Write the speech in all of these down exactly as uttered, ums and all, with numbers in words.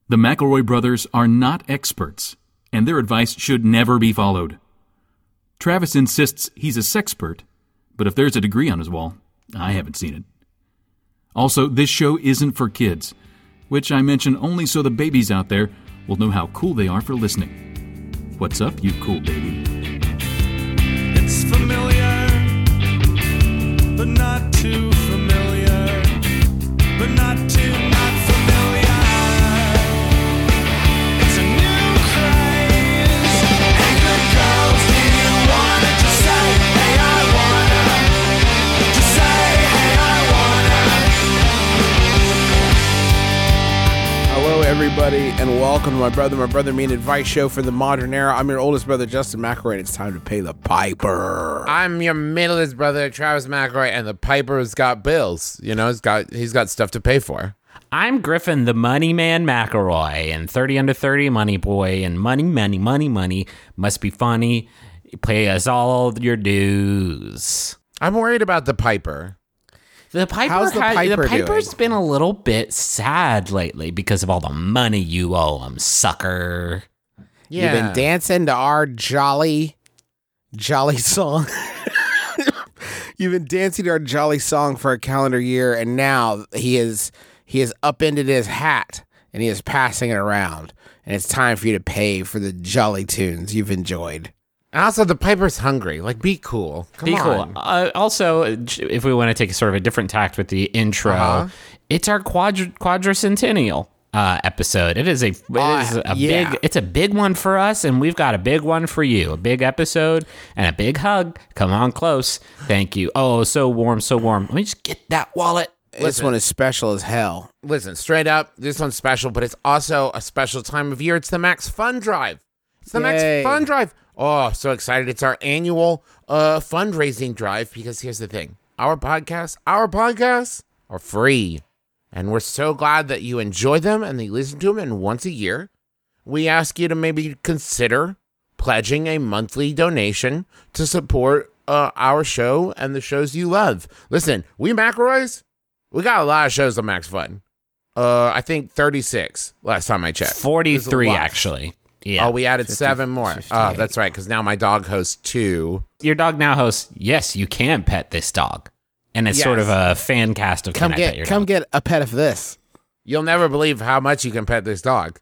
The McElroy brothers are not experts, and their advice should never be followed. Travis insists he's a sexpert, but if there's a degree on his wall, I haven't seen it. Also, this show isn't for kids, which I mention only so the babies out there will know how cool they are for listening. What's up, you cool baby? It's familiar, but not too familiar, but not too not familiar. It's a new craze. Hey, good girls, do you wanna just say, hey, I wanna? Just say, hey, I wanna. Hello, everybody, and welcome to my brother, my brother, me, and advice show for the modern era. I'm your oldest brother, Justin McElroy, and it's time to pay the piper. I'm your middleest brother, Travis McElroy, and the Piper's got bills. You know, he's got he's got stuff to pay for. I'm Griffin, the money man McElroy, and thirty under thirty money boy, and money, money, money, money must be funny. Pay us all your dues. I'm worried about the Piper. The Piper, How's the had- Piper the Piper's doing? been a little bit sad lately because of all the money you owe him, sucker. Yeah. You've been dancing to our jolly, jolly song. You've been dancing to our jolly song for a calendar year, and now he is he has upended his hat, and he is passing it around. And it's time for you to pay for the jolly tunes you've enjoyed. And also, the Piper's hungry. Like, be cool. Come Be on. cool. Uh, also, if we want to take sort of a different tact with the intro, Uh-huh. it's our quadri- quadricentennial uh, episode. It is a, it Uh, is a yeah. big, it's a big one for us, and we've got a big one for you. A big episode and a big hug. Come on close. Thank you. Oh, so warm, so warm. Let me just get that wallet. This Listen. one is special as hell. Listen, straight up, this one's special, but it's also a special time of year. It's the Max Fun Drive. It's the Yay. Max Fun Drive. Oh, so excited. It's our annual uh, fundraising drive because here's the thing. Our podcasts, our podcasts are free. And we're so glad that you enjoy them and that you listen to them. And once a year, we ask you to maybe consider pledging a monthly donation to support uh, our show and the shows you love. Listen, we McElroys, we got a lot of shows on Max Fun. Uh, I think thirty-six last time I checked. forty-three, There's a lot. actually. Yeah. Oh, we added seven more. Oh, fifty-eight. that's right, because now my dog hosts two. Your dog now hosts, yes, you can pet this dog. And it's sort Yes. of a fan cast of Come Can I Pet get Your come Dog? get a pet of this. You'll never believe how much you can pet this dog.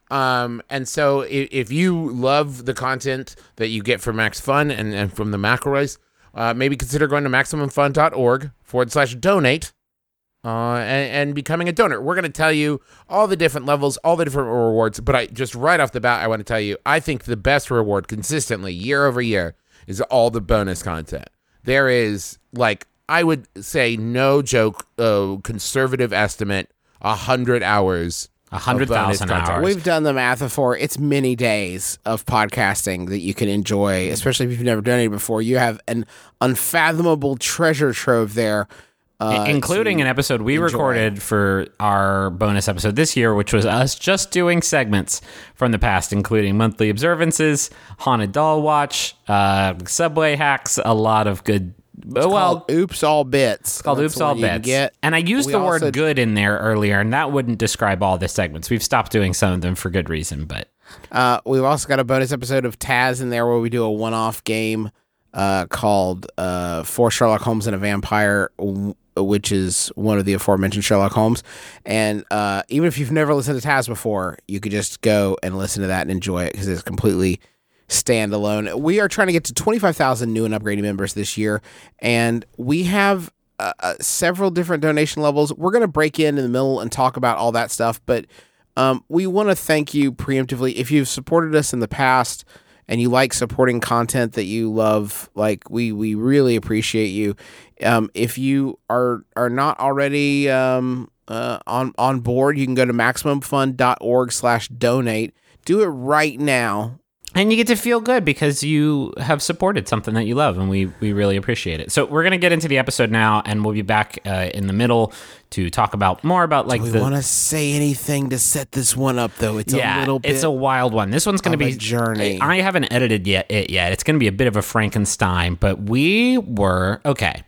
Um, and so if, if you love the content that you get from Max Fun and, and from the McElroys, uh, maybe consider going to MaximumFun.org forward slash donate uh, and, and becoming a donor. We're going to tell you all the different levels, all the different rewards. But I just right off the bat, I want to tell you, I think the best reward consistently year over year is all the bonus content. There is, like, I would say, no joke, uh, conservative estimate, one hundred hours. one hundred thousand of bonus content. hours. We've done the math before. It's many days of podcasting that you can enjoy, especially if you've never done it before. You have an unfathomable treasure trove there. Uh, including to an episode we enjoy. recorded for our bonus episode this year, which was us just doing segments from the past, including monthly observances, haunted doll watch, uh, subway hacks, a lot of good. well, called Oops All Bits. called That's Oops the All one you can Bits. Get. And I used We the word also- good in there earlier, and that wouldn't describe all the segments. We've stopped doing some of them for good reason, but Uh, we've also got a bonus episode of Taz in there where we do a one-off game uh, called uh, For Sherlock Holmes and a Vampire, w- which is one of the aforementioned Sherlock Holmes. And uh, even if you've never listened to Taz before, you could just go and listen to that and enjoy it because it's completely standalone. We are trying to get to twenty-five thousand new and upgrading members this year, and we have uh, uh, several different donation levels. We're going to break in in the middle and talk about all that stuff, but um, we want to thank you preemptively. If you've supported us in the past and you like supporting content that you love, like we we really appreciate you. Um, if you are are not already um, uh, on on board, you can go to MaximumFun.org slash donate. Do it right now. and you get to feel good because you have supported something that you love, and we we really appreciate it. So we're gonna get into the episode now, and we'll be back uh, in the middle to talk about more about like Do we the. want to say anything to set this one up, though? It's yeah, a little bit. it's a wild one. This one's going to of be a journey. I haven't edited yet it yet. It's going to be a bit of a Frankenstein, but we were okay.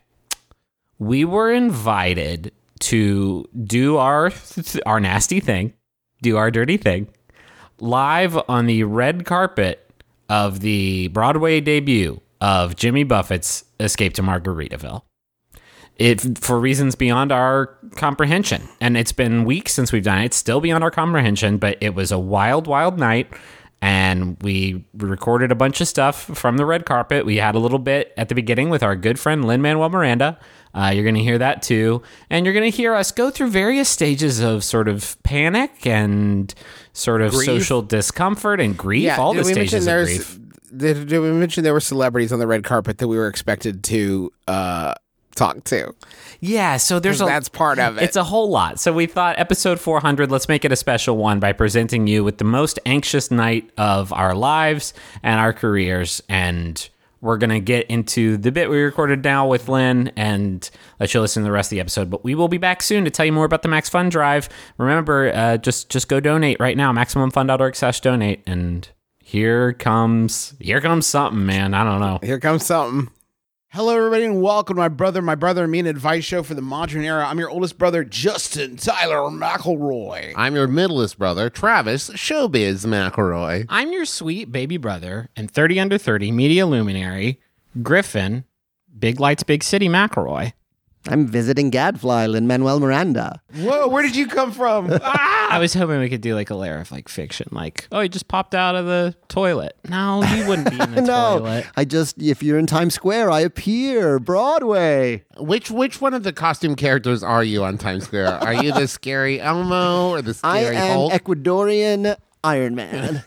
We were invited to do our our nasty thing do our dirty thing. Live on the red carpet of the Broadway debut of Jimmy Buffett's Escape to Margaritaville. It for reasons beyond our comprehension. And it's been weeks since we've done it. It's still beyond our comprehension, but it was a wild, wild night. And we recorded a bunch of stuff from the red carpet. We had a little bit at the beginning with our good friend Lin-Manuel Miranda. Uh, you're going to hear that too. And you're going to hear us go through various stages of sort of panic and sort of Grief. social discomfort and grief. All the did we mention stages of there's- grief. Did, did we mention there were celebrities on the red carpet that we were expected to uh, talk to? Yeah, so there's a That's part of it. It's a whole lot. So we thought episode four hundred, let's make it a special one by presenting you with the most anxious night of our lives and our careers. And we're going to get into the bit we recorded now with Lynn and let you listen to the rest of the episode. But we will be back soon to tell you more about the Max Fun Drive. Remember, uh, just just go donate right now, maximum fun dot org slash donate. And here comes, here comes something, man. I don't know. Here comes something. Hello, everybody, and welcome to my brother, my brother, and me, an advice show for the modern era. I'm your oldest brother, Justin Tyler McElroy. I'm your middleest brother, Travis Showbiz McElroy. I'm your sweet baby brother and thirty under thirty media luminary, Griffin, Big Lights, Big City McElroy. I'm visiting Gadfly, Lin-Manuel Miranda. Whoa, where did you come from? I was hoping we could do like a layer of like fiction, like, oh, he just popped out of the toilet. No, he wouldn't be in the no, toilet. I just, if you're in Times Square, I appear. Broadway. Which which one of the costume characters are you on Times Square? Are you the scary Elmo or the I scary am Hulk? Ecuadorian Iron Man.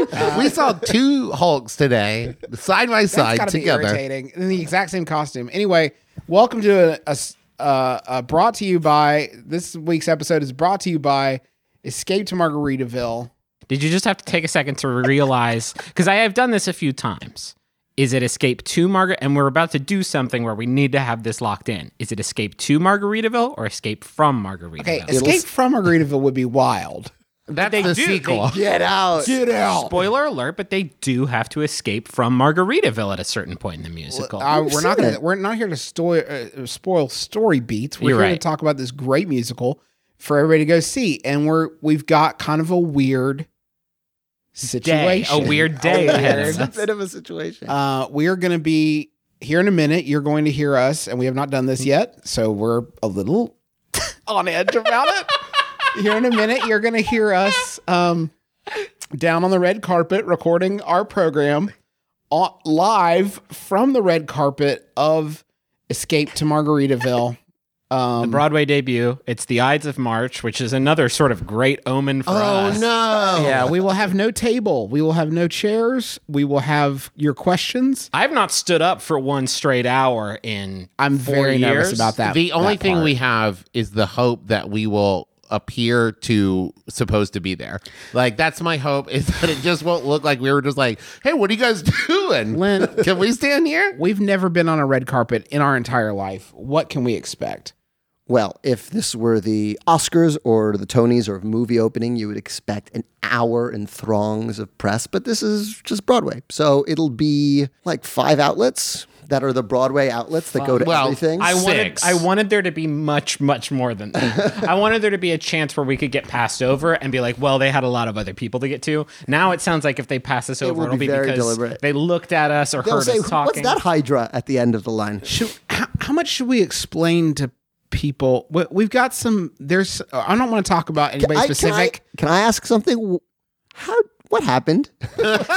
We saw two Hulks today, side by That's side, gotta be together. irritating. In the exact same costume. Anyway, welcome to a, a s- uh, uh, brought to you by, this week's episode is brought to you by Escape to Margaritaville. Did you just have to take a second to realize? Because I have done this a few times. Is it Escape to Margaret? And we're about to do something where we need to have this locked in. Is it Escape to Margaritaville or Escape from Margaritaville? Okay, Escape from Margaritaville would be wild. That's They the do, sequel. Get out. Get out. Spoiler alert, but they do have to escape from Margaritaville at a certain point in the musical. Uh, we're not seen gonna, it. we're not here to sto- uh, spoil story beats. We're You're here to right. talk about this great musical for everybody to go see, and we're we've got kind of a weird Day, situation. a weird day A ahead weird- of It's a us. bit of a situation. Uh, we are going to be here in a minute. You're going to hear us, and we have not done this yet, so we're a little on edge about it. Here in a minute, you're going to hear us um, down on the red carpet recording our program on, live from the red carpet of Escape to Margaritaville. Um, Broadway debut. It's the Ides of March, which is another sort of great omen for Oh us. no! yeah, we will have no table. We will have no chairs. We will have your questions. I've not stood up for one straight hour in I'm four very years. nervous about that. The only that thing part. we have is the hope that we will appear to supposed to be there. Like that's my hope, is that it just won't look like we were just like, hey, what are you guys doing? Lynn- Can we stand here? We've never been on a red carpet in our entire life. What can we expect? Well, if this were the Oscars or the Tonys or movie opening, you would expect an hour and throngs of press, but this is just Broadway. So it'll be like five outlets that are the Broadway outlets that go to Well, everything. I wanted, Six. I wanted there to be much, much more than that. I wanted there to be a chance where we could get passed over and be like, well, they had a lot of other people to get to. Now it sounds like if they pass us over, will it'll be be, very because deliberate. they looked at us or They'll heard say, us talking. what's that Hydra at the end of the line? Should, how, how much should we explain to people? We- We've got some. There's. I don't want to talk about anybody I- specific. Can I, can I ask something? How? What happened? what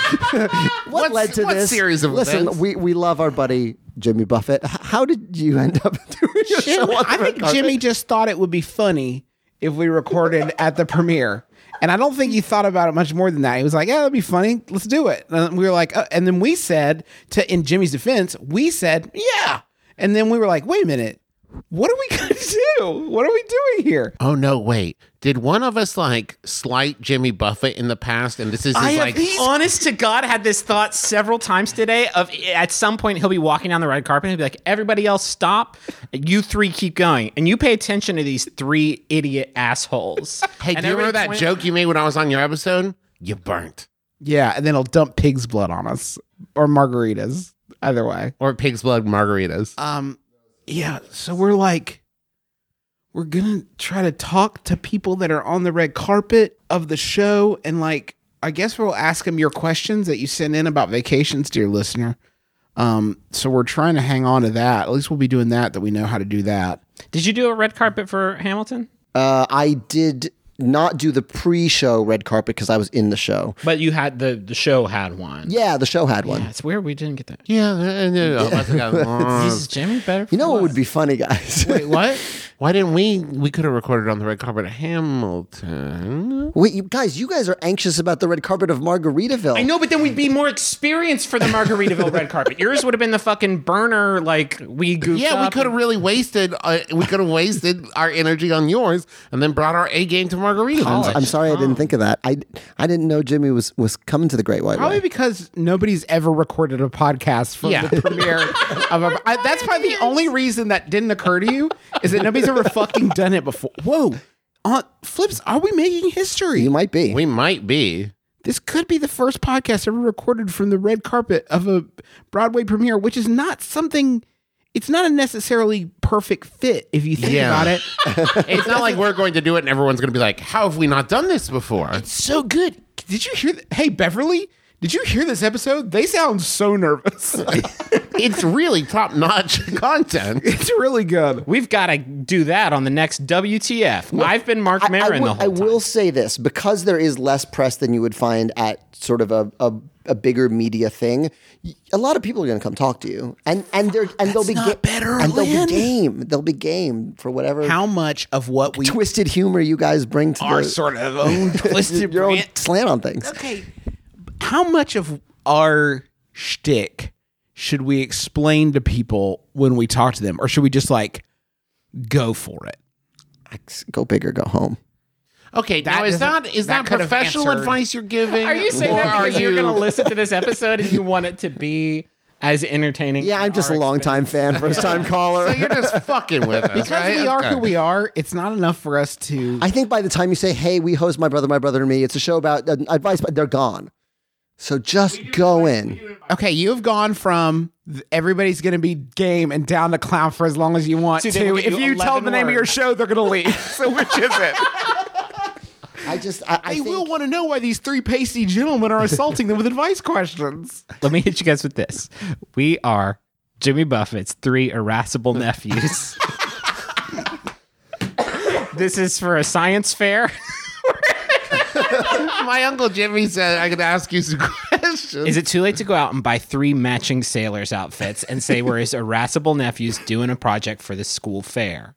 What's- led to what this series of Listen, events? we we love our buddy Jimmy Buffett. H- How did you end up doing a show Jim- on the I red think carpet? Jimmy just thought it would be funny if we recorded at the premiere. And I don't think he thought about it much more than that. He was like, "Yeah, that'd be funny. Let's do it." And we were like, uh, and then we said, to in Jimmy's defense, we said, "Yeah." And then we were like, "Wait a minute, what are we gonna do? What are we doing here?" Oh no, wait. Did one of us like slight Jimmy Buffett in the past, and this is his I like? have, honest to God, had this thought several times today. Of at some point he'll be walking down the red carpet and he'll be like, "Everybody else, stop! You three keep going, and you pay attention to these three idiot assholes." Hey, And do you remember every that point- joke you made when I was on your episode? You burnt. Yeah, and then he'll dump pig's blood on us or margaritas. Either way. Or pig's blood margaritas. Um, yeah. So we're like, we're gonna try to talk to people that are on the red carpet of the show, and like, I guess we'll ask them your questions that you send in about vacations, dear listener. Um, so we're trying to hang on to that. At least we'll be doing that, that we know how to do that. Did you do a red carpet for Hamilton? Uh, I did not do the pre-show red carpet because I was in the show. But you had the the show had one. Yeah, the show had one. Yeah, it's weird we didn't get that. Yeah, no, no, no. Is Jimmy better? You know what would be funny, guys? Wait, what? Why didn't we? We could have recorded on the red carpet of Hamilton. Wait, you guys, you guys are anxious about the red carpet of Margaritaville. I know, but then we'd be more experienced for the Margaritaville red carpet. Yours would have been the fucking burner, like we goofed Yeah, we up could have and- really wasted. Uh, we could have wasted our energy on yours, and then brought our A game to Margaritaville. I'm sorry I didn't think of that. I, I didn't know Jimmy was, was coming to the Great White Probably Way. because nobody's ever recorded a podcast from Yeah. the premiere of a. I, that's probably the only reason that didn't occur to you is that nobody's ever fucking done it before. Whoa, on Flips, are we making history? You might be. We might be. This could be the first podcast ever recorded from the red carpet of a Broadway premiere, which is not something. It's not a necessarily perfect fit if you think Yeah. about it. It's not like we're going to do it, and everyone's going to be like, "How have we not done this before?" So good. Did you hear? Th- hey, Beverly, did you hear this episode? They sound so nervous. It's really top-notch content. It's really good. We've got to do that on the next W T F. I've been Mark I, I Maron will, the whole I time. will say this, because there is less press than you would find at sort of a, a, a bigger media thing. y- A lot of people are going to come talk to you, and and they're and they'll be not ga- better, and they'll Lynn. be game. They'll be game for whatever How much of what we twisted humor you guys bring to our the, sort of own twisted your own rant- slant on things. Okay, how much of our shtick should we explain to people when we talk to them, or should we just like go for it? Go big or go home. Okay, That now is doesn't- that is that that, could have professional answered- advice you're giving? Are you saying or that because are you're you- going to listen to this episode and you want it to be as entertaining? Yeah, I'm just a our longtime fan, first time caller. So you're just fucking with us, Because right? we are Okay. who we are, it's not enough for us to. I think by the time you say, "Hey, we host My Brother, My Brother and Me," it's a show about uh, advice, but they're gone. So just go in. Okay, you have gone from th- everybody's going to be game and down to clown for as long as you want See, to. they will If give you you tell eleven the name of your words. show, they're going to leave. So which is it? I just, I, I They think, will want to know why these three pasty gentlemen are assaulting them with advice questions. Let me hit you guys with this. We are Jimmy Buffett's three irascible nephews. This is for a science fair. My uncle Jimmy said I could ask you some questions. Is it too late to go out and buy three matching sailors outfits and say we're his irascible nephews doing a project for the school fair?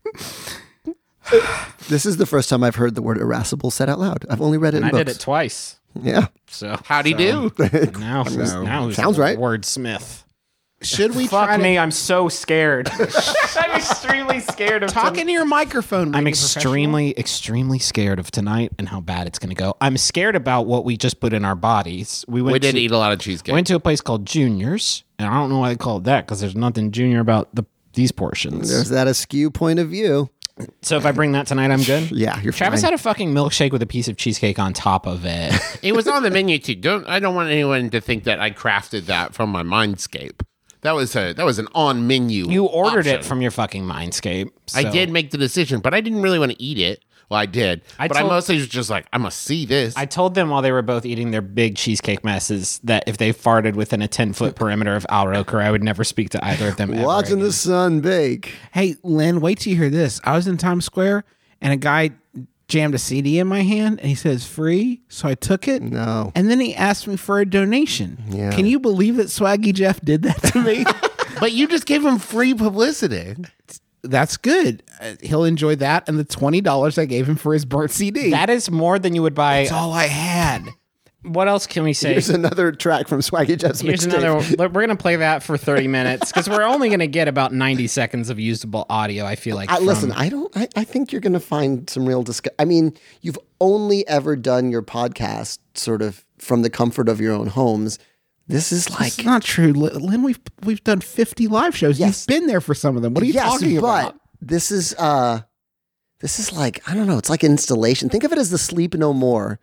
this is the first time I've heard the word irascible said out loud. I've only read it And in I books. did it twice. Yeah. So How'd he do? now, who's, now who's Sounds the right. wordsmith? Should we try Fuck to me, I'm so scared. I'm extremely scared of talk into your microphone? I'm make it professional. extremely, extremely scared of tonight and how bad it's going to go. I'm scared about what we just put in our bodies. We went We did to, eat a lot of cheesecake. went to a place called Junior's, and I don't know why they call it that because there's nothing junior about the these portions. There's that askew point of view. So if I bring that tonight, I'm good. Yeah, you're Travis fine. had a fucking milkshake with a piece of cheesecake on top of it. It was on the menu too. Don't I don't want anyone to think that I crafted that from my mindscape. That was a that was an on menu. You ordered it option. from your fucking Mindscape. I so- did make the decision, but I didn't really want to eat it. Well, I did, I but told- I mostly was just like, I must see this. I told them while they were both eating their big cheesecake messes that if they farted within a ten foot perimeter of Al Roker, I would never speak to either of them ever Watching again. the sun bake. Hey, Lynn, wait till you hear this. I was in Times Square and a guy jammed a C D in my hand and he says free. So I took it. No. And then he asked me for a donation. Yeah. Can you believe that Swaggy Jeff did that to me? but you just gave him free publicity. That's good. Uh, he'll enjoy that and the twenty dollars I gave him for his burnt C D. That is more than you would buy. That's all I had. What else can we say? Here's another track from Swaggy Jeff's Here's mixtape. another one. Look, we're going to play that for thirty minutes because we're only going to get about ninety seconds of usable audio, I feel like. I, from- listen, I don't. I, I think you're going to find some real discuss. I mean, you've only ever done your podcast sort of from the comfort of your own homes. This is like It's not true, Lynn. Lynn, We've we've done fifty live shows. Yes. You've been there for some of them. What are you yes, talking but about? this is uh, this is like I don't know. It's like installation. Think of it as the Sleep No More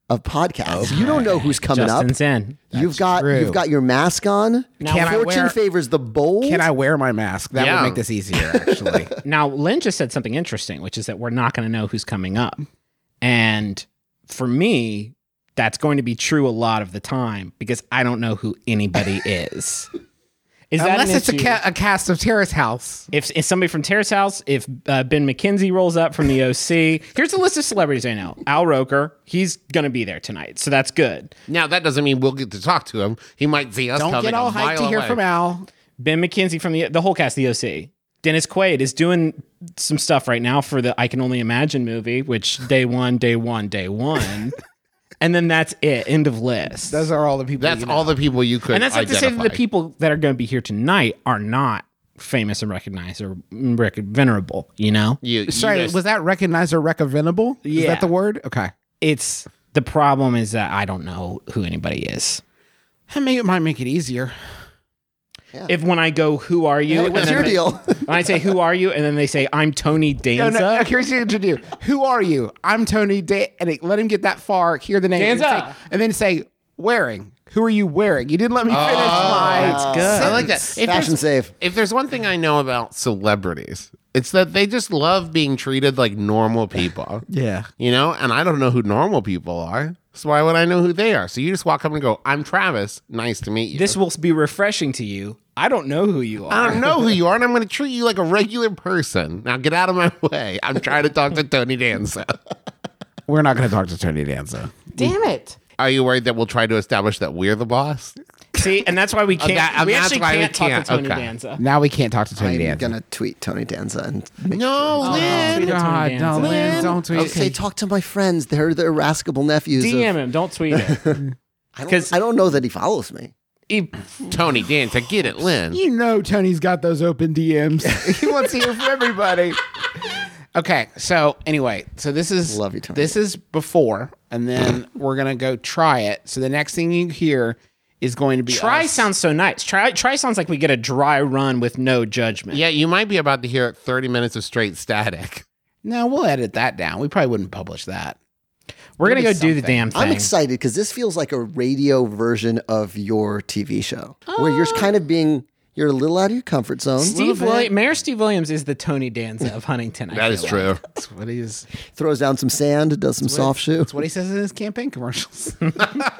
of podcasts. You don't know who's coming Justin's up. in. You've got true. you've got your mask on. Can I Fortune wear- favors the bold. Can I wear my mask? That Yeah. would make this easier, actually. Now, Lynn just said something interesting, which is that we're not going to know who's coming up. And for me, that's going to be true a lot of the time because I don't know who anybody is. Is that Unless an it's a, issue? ca- a cast of Terrace House. If, if somebody from Terrace House, if uh, Ben McKenzie rolls up from the O C, here's a list of celebrities I know. Al Roker, he's going to be there tonight, so that's good. Now that doesn't mean we'll get to talk to him. He might see us Don't coming get all a hyped mile to hear away. from Al. Ben McKenzie from the the whole cast of the O C. Dennis Quaid is doing some stuff right now for the I Can Only Imagine movie, which day one, day one, day one. And then that's it. End of list. Those are all the people. That's you know. all the people you could. And that's not to say that the identify. people that are going to be here tonight are not famous and recognized or rec- venerable, you know? You, you Sorry, guys- was that recognized or recognizable? Is Yeah. that the word? Okay. It's the problem is that I don't know who anybody is. I mean, it might make it easier. If when I go, who are you? Hey, and what's then your they- deal? When I say, who are you? And then they say, I'm Tony No, Danza. no, no, here's what you do. Who are you? I'm Tony Day. And it- let him get that far, hear the name. And, Danza. say, and then say, wearing. Who are you wearing? You didn't let me finish my. that's good. I like that. If Fashion there's, safe. if there's one thing I know about celebrities, it's that they just love being treated like normal people. Yeah. You know, and I don't know who normal people are. So why would I know who they are? So you just walk up and go, I'm Travis. Nice to meet you. This will be refreshing to you. I don't know who you are. I don't know who you are, and I'm going to treat you like a regular person. Now get out of my way. I'm trying to talk to Tony Danza. We're not going to talk to Tony Danza. Damn it. Are you worried that we'll try to establish that we're the boss? See, and that's why we can't. that- and we that's actually why we can't talk can't. to Tony Okay. Danza. Now we can't talk to Tony I'm Danza. gonna tweet Tony Danza and make No, sure. Lynn. Tweet at Tony God, Danza. no, Lynn, don't tweet. Okay, talk to my friends. They're the irascible nephews. D M Of, him. Don't tweet it. I, don't, 'cause- I don't know that he follows me. He- Tony Danza, get it, Lynn. You know Tony's got those open D Ms. he wants to hear from everybody. Okay, so anyway, so this is Love you, Tony. this is before, and then we're gonna go try it. So the next thing you hear is going to be Try us. sounds so nice. Try try sounds like we get a dry run with no judgment. Yeah, you might be about to hear thirty minutes of straight static. No, we'll edit that down. We probably wouldn't publish that. We're gonna go Maybe do the something. damn thing. I'm excited because this feels like a radio version of your T V show, where you're kind of being you're a little out of your comfort zone. Steve Willi- Mayor Steve Williams is the Tony Danza of Huntington. I That is feel true. like. That's what he's. Throws down some sand, does some soft shoe. That's what he says in his campaign commercials. All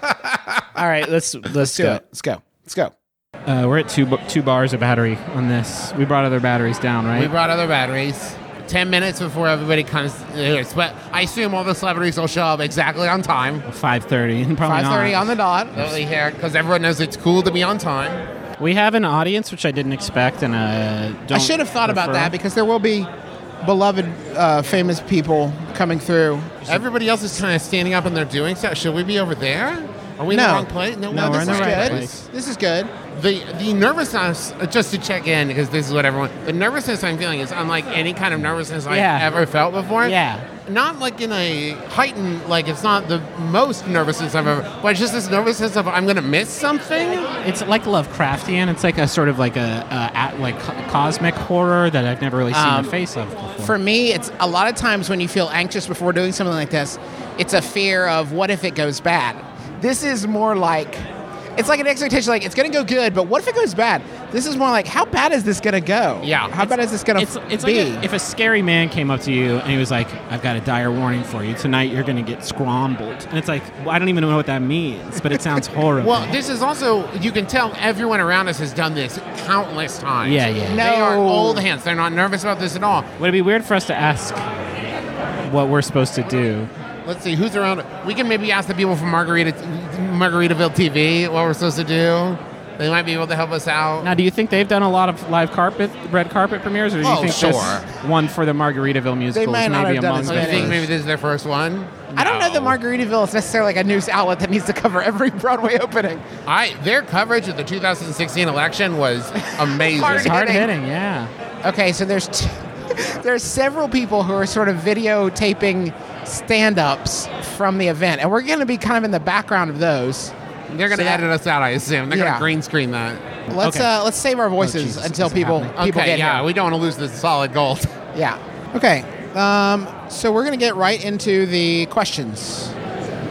right, let's let's do do it. it. Let's go. Let's go. Uh, we're at two bu- two bars of battery on this. We brought other batteries down, right? We brought other batteries. Ten minutes before everybody comes. But I assume all the celebrities will show up exactly on time. Five thirty. Probably Five thirty not. on the dot. Lovely hair, because everyone knows it's cool to be on time. We have an audience, which I didn't expect, and uh, I don't should have thought about refer. that because there will be beloved, uh, famous people coming through. Everybody else is kind of standing up and they're doing stuff. Should we be over there? Are we in No. the wrong place? No, No, we're we're in in the the right right place. place. This is good. The the nervousness, uh, just to check in, because this is what everyone. The nervousness I'm feeling is unlike any kind of nervousness I've Yeah. ever felt before. Yeah. Not like in a heightened, like it's not the most nervousness I've ever, but it's just this nervousness of I'm gonna miss something. It's like Lovecraftian. It's like a sort of like a, a at, like co- cosmic horror that I've never really seen Um, the face of before. For me, it's a lot of times when you feel anxious before doing something like this, it's a fear of what if it goes bad. This is more like, it's like an expectation, like it's going to go good, but what if it goes bad? This is more like, how bad is this going to go? Yeah. How bad is this going it's to it's be? like a, if a scary man came up to you and he was like, "I've got a dire warning for you. Tonight you're going to get scrambled," and it's like, well, I don't even know what that means, but it sounds horrible. Well, this is also, you can tell everyone around us has done this countless times. Yeah, yeah. They are No. old hands. They're not nervous about this at all. Would it be weird for us to ask what we're supposed to do? Let's see who's around. We can maybe ask the people from Margarita, Margaritaville T V what we're supposed to do. They might be able to help us out. Now, do you think they've done a lot of live carpet, red carpet premieres, or do you Oh, think sure. this one for the Margaritaville musical might is not maybe have done among as So you the many. think maybe first? this is their first one? I don't know that No. Margaritaville is necessarily like a news outlet that needs to cover every Broadway opening. I their coverage of the two thousand sixteen election was amazing. Hard Hard hitting. hitting, yeah. Okay, so there's t- there's several people who are sort of videotaping stand-ups from the event, and we're going to be kind of in the background of those. They're going to So that- edit us out, I assume. They're going Yeah. to green screen that. Let's Okay. uh, let's save our voices Jesus, until is it people happening? people Okay, get yeah, here. we don't want to lose this solid gold. Yeah. Okay. Um, so we're gonna get right into the questions.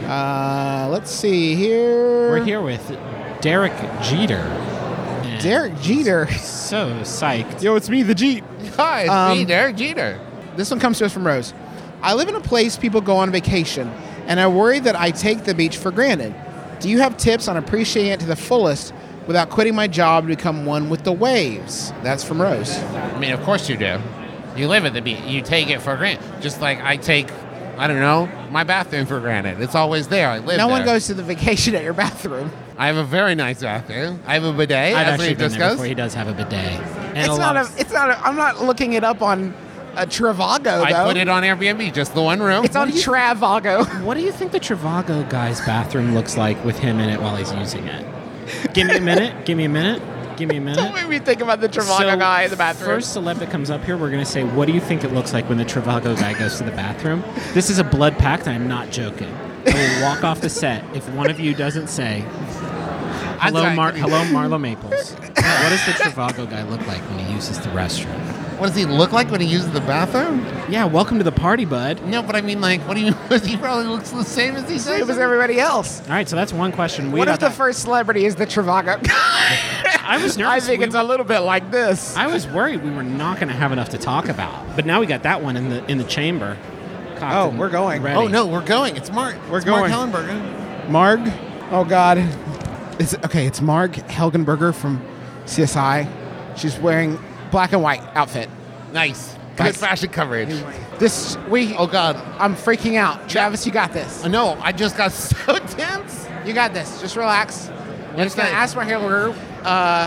Uh, let's see here. We're here with Derek Jeter. And Derek Jeter. So psyched. Yo, it's me, the Jeet. Hi, it's Um, me, Derek Jeter. This one comes to us from Rose. I live in a place people go on vacation, and I worry that I take the beach for granted. Do you have tips on appreciating it to the fullest without quitting my job to become one with the waves? That's from Rose. I mean, of course you do. You live at the beach. You take it for granted. Just like I take, I don't know, my bathroom for granted. It's always there. I live No one there. goes to the vacation at your bathroom. I have a very nice bathroom. I have a bidet, I've as actually we've been there discussed. before. He does have a bidet. And It's a not lot a. of- It's not. A, I'm not looking it up on a Travago I though. put it on Airbnb, just the one room. It's on Travago. What do you think the Travago guy's bathroom looks like with him in it while he's using it? Give me a minute. Give me a minute. Give me a minute. Don't make me think about the Travago So, guy in the bathroom. First celeb that comes up here, we're going to say, what do you think it looks like when the Travago guy goes to the bathroom? This is a blood pact, and I'm not joking. I will walk off the set if one of you doesn't say, hello, sorry. Mar- hello Marlo Maples. What does the Travago guy look like when he uses the restroom? What does he look like when he uses the bathroom? Yeah, welcome to the party, bud. No, but I mean, like, what do you mean? He probably looks the same as he says. Same as everybody else. All right, so that's one question. We What got if the that- first celebrity is the Travago? I was I nervous. think we it's a little bit like this. I was worried we were not going to have enough to talk about, but now we got that one in the in the chamber. cocked Oh, and we're going. ready. Oh, no, we're going. It's Mark. We're it's going. Mark Hellenberger. Marg. Oh God. It's okay. It's Marg Helgenberger from C S I. She's wearing black and white outfit. Nice. Good Nice. fashion coverage. This we. Oh, God. I'm freaking out. Travis, you got this. Uh, No, I just got so tense. You got this. Just relax. I'm just gonna Okay. ask Marg Helgenberger. Uh,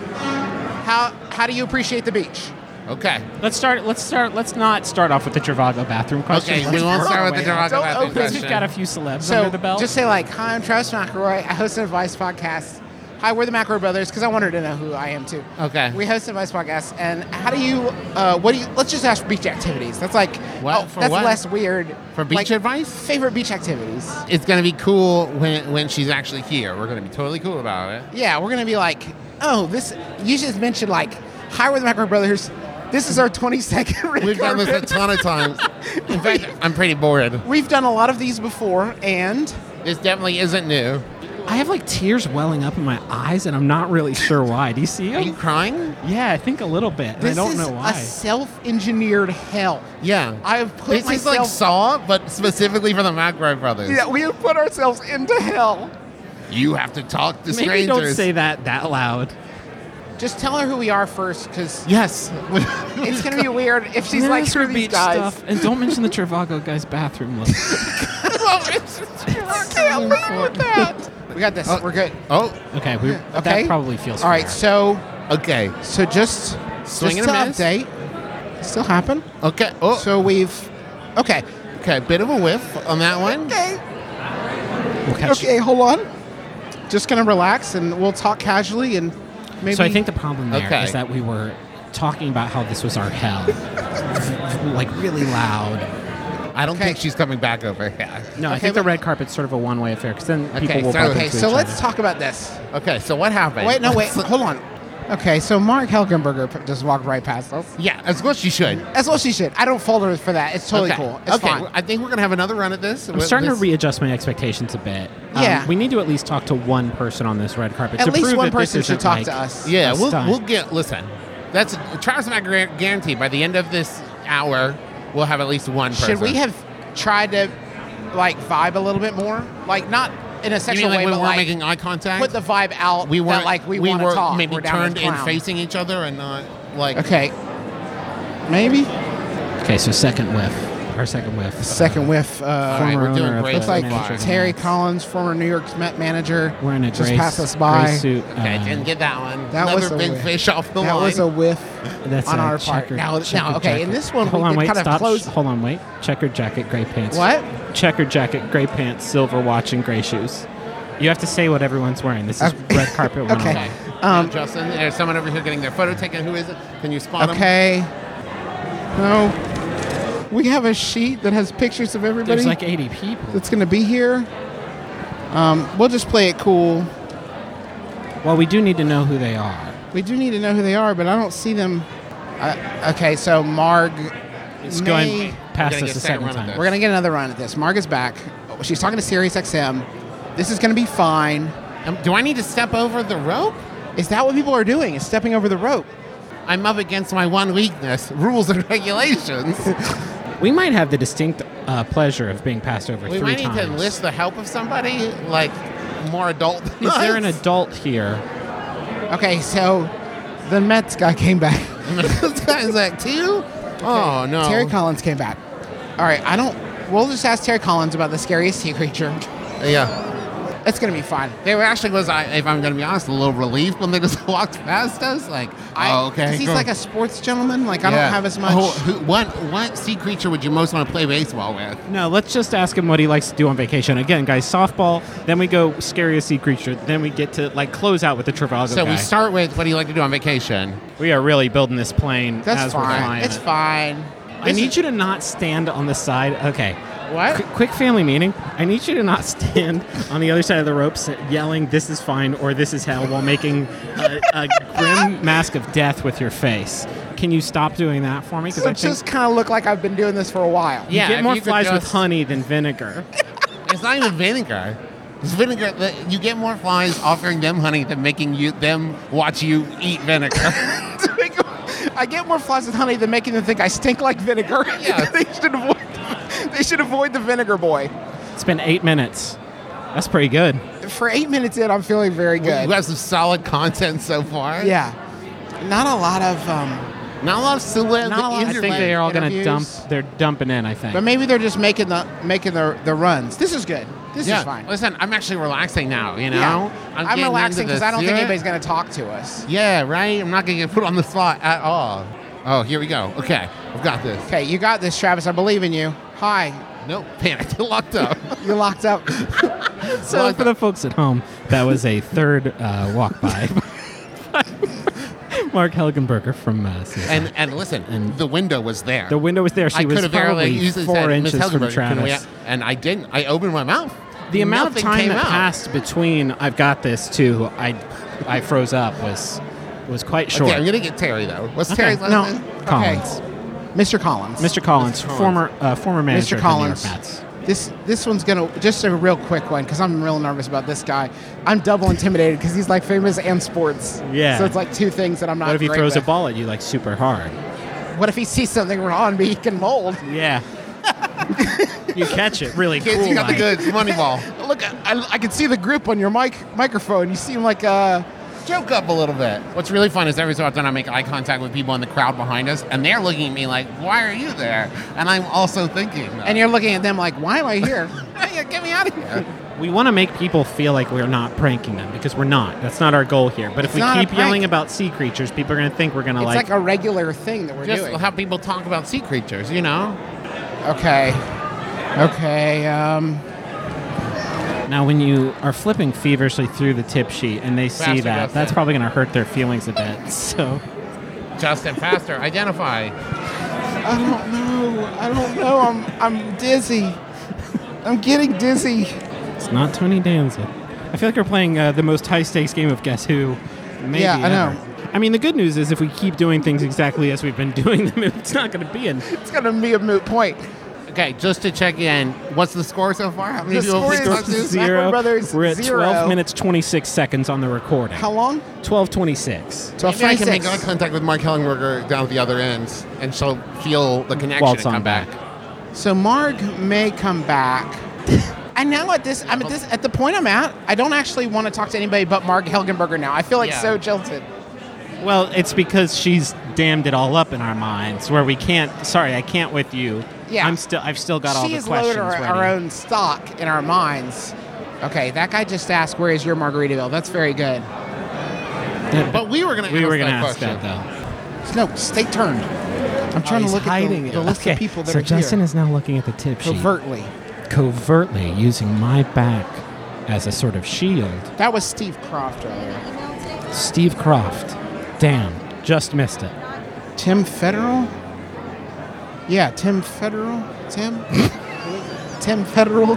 how how do you appreciate the beach? Okay. Let's start. Let's start. Let's not start off with the Travago bathroom question. Okay, we Let's won't work start our with the way up. Travago Don't bathroom open- Because question. we've got a few celebs So under the belt. just say like, hi, I'm Travis McElroy. I host an advice podcast. Hi, we're the McElroy Brothers because I want her to know who I am too. Okay. We host an advice podcast, and how do you? Uh, what do you? Let's just ask for beach activities. That's like, What? oh, For that's what? less weird. For beach Like, advice? Favorite beach activities? It's going to be cool when when she's actually here. We're going to be totally cool about it. Yeah, we're gonna be like, oh, this. You just mentioned like, hi, we're the McElroy Brothers. This is our twenty-second red We've done this a carpet. ton of times. In fact, I'm pretty bored. We've done a lot of these before, and This definitely isn't new. I have like tears welling up in my eyes, and I'm not really sure why. Do you see Are you them? crying? Yeah, I think a little bit. and I this don't is know why. a self-engineered hell. Yeah. I have put This is like myself- Saw, but specifically for the McElroy brothers. Yeah, we have put ourselves into hell. You have to talk to Maybe strangers. don't say that that loud. Just tell her who we are first, because Yes. it's gonna be weird if she's like, screw these guys. and don't mention the Travago guy's bathroom look. I can't live with that. We got this. Oh. We're good. Oh, Okay, we, Okay. that probably feels All right. fair. So, okay. so just Swing just and a to miss. update. Still happen. Okay. Oh, So we've. Okay. okay. Bit of a whiff on that one. Okay. We'll catch Okay. Hold on. Just gonna relax, and we'll talk casually, and maybe. So I think the problem there is Okay. that we were talking about how this was our hell, like really loud. I don't Okay. think she's coming back over here. No, I Okay, think the but- red carpet's sort of a one-way affair because then Okay, people will so- bump Okay. into So each let's other. talk about this. Okay, so what happened? Wait. No. Wait. Hold on. Okay. So Mark Helgenberger p- just walked right past us. Yeah, as well she should. That's what she should. I don't fault her for that. It's totally okay. cool. It's okay, fine. I think we're gonna have another run at this. I'm starting to readjust my expectations a bit. Um, Yeah. we need to at least talk to one person on this red carpet. At to least prove one that this person should isn't talk like to us. Yeah, a we'll stunt. we'll get. Listen, that's Travis and I guar- guarantee by the end of this hour, we'll have at least one person. Should we have tried to like vibe a little bit more? Like not in a You sexual mean like way, when but we weren't like making eye contact? put the vibe out. we that, weren't like we, we want to were talk. maybe We're down turned this in clown. facing each other and not like. Okay. Maybe Okay, so second whiff. Our second whiff. second whiff. All Uh, right, former we're doing owner of great the looks like so far. manager. Terry Collins, former New York Met manager, Wearing a just gray, passed us gray by. suit. Okay, uh, didn't get that one. That was Another a big whiff. fish off the That line. was a whiff That's on a our part. checkered- Now, checkered now, okay. In jacket. this one, Hold we on, did wait, kind of stop. close. Hold on, wait. Checkered jacket, gray pants. What? Checkered jacket, gray pants, silver watch, and gray shoes. You have to say what everyone's wearing. This is Okay. red carpet one Okay. oh one. Um, Um, Justin, there's someone over here getting their photo taken. Who is it? Can you spot him? Okay. No. We have a sheet that has pictures of everybody There's like eighty people. that's going to be here. Um, we'll just play it cool. Well, we do need to know who they are. We do need to know who they are, but I don't see them. Uh, okay, so Marg. It's may- going past We're gonna us get a second second run at time. this. We're going to get another run at this. Marg is back. she's talking to Sirius X M. This is going to be fine. Um, do I need to step over the rope? Is that what people are doing? Is stepping over the rope? I'm up against my one weakness: rules and regulations. We might have the distinct uh, pleasure of being passed over We three might need times. to enlist the help of somebody, like more adult. Than Is there an us. adult here? Okay, so the Mets guy came back. This guy's like two? Oh no. Terry Collins came back. All right, I don't. We'll just ask Terry Collins about the scariest sea creature. Yeah. It's gonna be fine. There actually was, I- if I'm going to be honest, a little relief when they just walked past us. Like, I, oh, okay. 'cause he's go. like a sports gentleman. Like I Yeah. don't have as much. Oh, who, what, what sea creature would you most want to play baseball with? No, let's just ask him what he likes to do on vacation. Again, guys, softball, then we go scariest sea creature, then we get to like close out with the Travago So guy. we start with, what do you like to do on vacation? We are really building this plane That's as we're fine. flying It's it. fine. I need you to not stand on the side. Okay. What? Qu- quick family meeting. I need you to not stand on the other side of the ropes yelling, "This is fine" or "This is hell" while making a, a grim mask of death with your face. Can you stop doing that for me? Because So I it think just kind of look like I've been doing this for a while. you Yeah, get if more you could flies with just- honey than vinegar. It's not even vinegar. It's vinegar. that- You get more flies offering them honey than making you them watch you eat vinegar. I get more flies with honey than making them think I stink like vinegar. Yeah. they should avoid. They should avoid the vinegar boy. It's been eight minutes. That's pretty good. For eight minutes in, I'm feeling very You good. have some solid content so far. Yeah. Not a lot of. Um, Not a lot of celeb. Not a lot of I think they're all going to interviews. dump. They're dumping in. I think. but maybe they're just making the making the the runs. This is good. This Yeah. is fine. Listen, I'm actually relaxing now. You know, Yeah. I'm, I'm, getting relaxing into because I don't this. think Yeah. anybody's going to talk to us. Yeah, right. I'm not gonna get put on the spot at all. Oh, here we go. Okay, I've got this. Okay, you got this, Travis. I believe in you. Hi. Nope, panicked, locked up. You're locked up. So Locked for the folks at home, that was a third uh, walk by. Mark Helgenberger from uh, C S I. and and listen, And- the window was there. The window was there. She I was could have very probably easily four said, Miss inches from Helgenberg, can we- Travis. and I didn't. I opened my mouth. The amount Nothing of time came that out. passed between "I've got this" to "I, I froze up" was was quite short. Okay, I'm gonna get Terry though. What's Okay, Terry's last no. name? Collins, Mister Collins. Mister Collins, Mister Collins. former uh, former manager Mister of the New York Collins. Mets. This this one's gonna just a real quick one because I'm real nervous about this guy. I'm double intimidated because he's like famous and sports. Yeah. So it's like two things that I'm not. What if he great throws with. a ball at you like super hard? What if he sees something wrong but he can mold? Yeah. You catch it really Kids, cool. you got the like. goods. Moneyball. Look, I, I can see the grip on your mic microphone. You seem like uh Joke up a little bit. What's really fun is every so often I make eye contact with people in the crowd behind us, and they're looking at me like, "Why are you there?" And I'm also thinking, and you're looking at them like, why am I here? "Hey, get me out of here." We want to make people feel like we're not pranking them because we're not. That's not our goal here. But if It's we not a keep yelling prank. about sea creatures, people are going to think we're going to It's like. like a regular thing that we're Just doing. have people talk about sea creatures, you know? Okay. Okay. Um. Now, when you are flipping feverishly through the tip sheet and they see Faster, that, Justin. that's probably going to hurt their feelings a bit. So, Justin, faster, identify. I don't know. I don't know. I'm I'm dizzy. I'm getting dizzy. it's not Tony Danza. I feel like we're playing uh, the most high stakes game of Guess Who. Maybe Yeah, I know. ever. I mean, the good news is if we keep doing things exactly as we've been doing them, it's not going to be an. It's gonna be a moot point. Okay, just to check in, what's the score so far? How many The people score have we is talked to? zero. Zero. Brothers, We're at zero. twelve minutes twenty-six seconds on the recording. How long? twelve twenty-six. twelve Maybe I can make twenty-six. eye contact with Mark Hellenberger down at the other end, and she'll feel the connection Waltz and on come back. So Marg may come back. And now at this, I'm at this at the point I'm at. I don't actually want to talk to anybody but Marg Helgenberger now. I feel like Yeah. so jilted. Well, it's because she's damned it all up in our minds, where we can't. Sorry, I can't with you. Yeah. I'm still. I've still got all She the has questions loaded our, ready. our own stock in our minds. Okay, that guy just asked, "Where is your Margaritaville?" That's very good. But we were going to we ask were gonna that ask question. that though. No, stay turned. I'm trying to He's look hiding at the, it. the list okay. of people that so are Justin here is now looking at the tip sheet, covertly. covertly using my back as a sort of shield. That was Steve Croft earlier. Steve Croft. Damn, just missed it. Tim Federal? Yeah, Tim Federal. Tim? Tim Federal?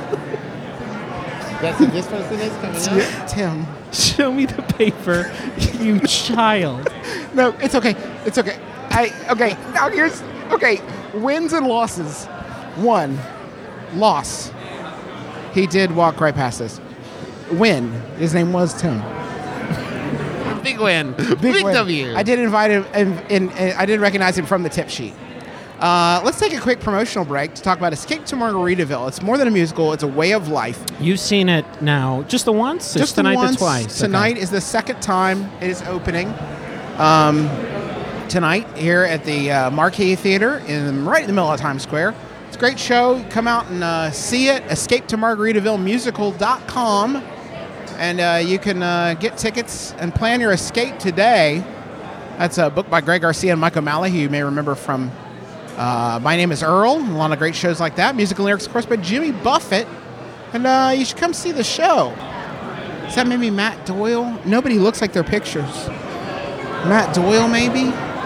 That's who this person is coming up? Tim. Show me the paper, you child. No, it's okay. It's okay. I okay. Now here's okay. Wins and losses. One, loss. He did walk right past us. Win. His name was Tim. Big win. Big, win. W. I did invite him, and, and, and I did recognize him from the tip sheet. Uh, let's take a quick promotional break to talk about Escape to Margaritaville. It's more than a musical; it's a way of life. You've seen it now, just the once, Just it's tonight, the once. the twice. Tonight Okay. is the second time it is opening. Um, tonight here at the uh, Marquee Theater, in right in the middle of Times Square. It's a great show. Come out and uh, see it. escape to margaritaville musical dot com. And uh, you can uh, get tickets and plan your escape today. That's a book by Greg Garcia and Mike O'Malley, who you may remember from uh, My Name is Earl, a lot of great shows like that. Music and lyrics, of course, by Jimmy Buffett. And uh, you should come see the show. Is that maybe Matt Doyle? Nobody looks like their pictures. Matt Doyle, maybe?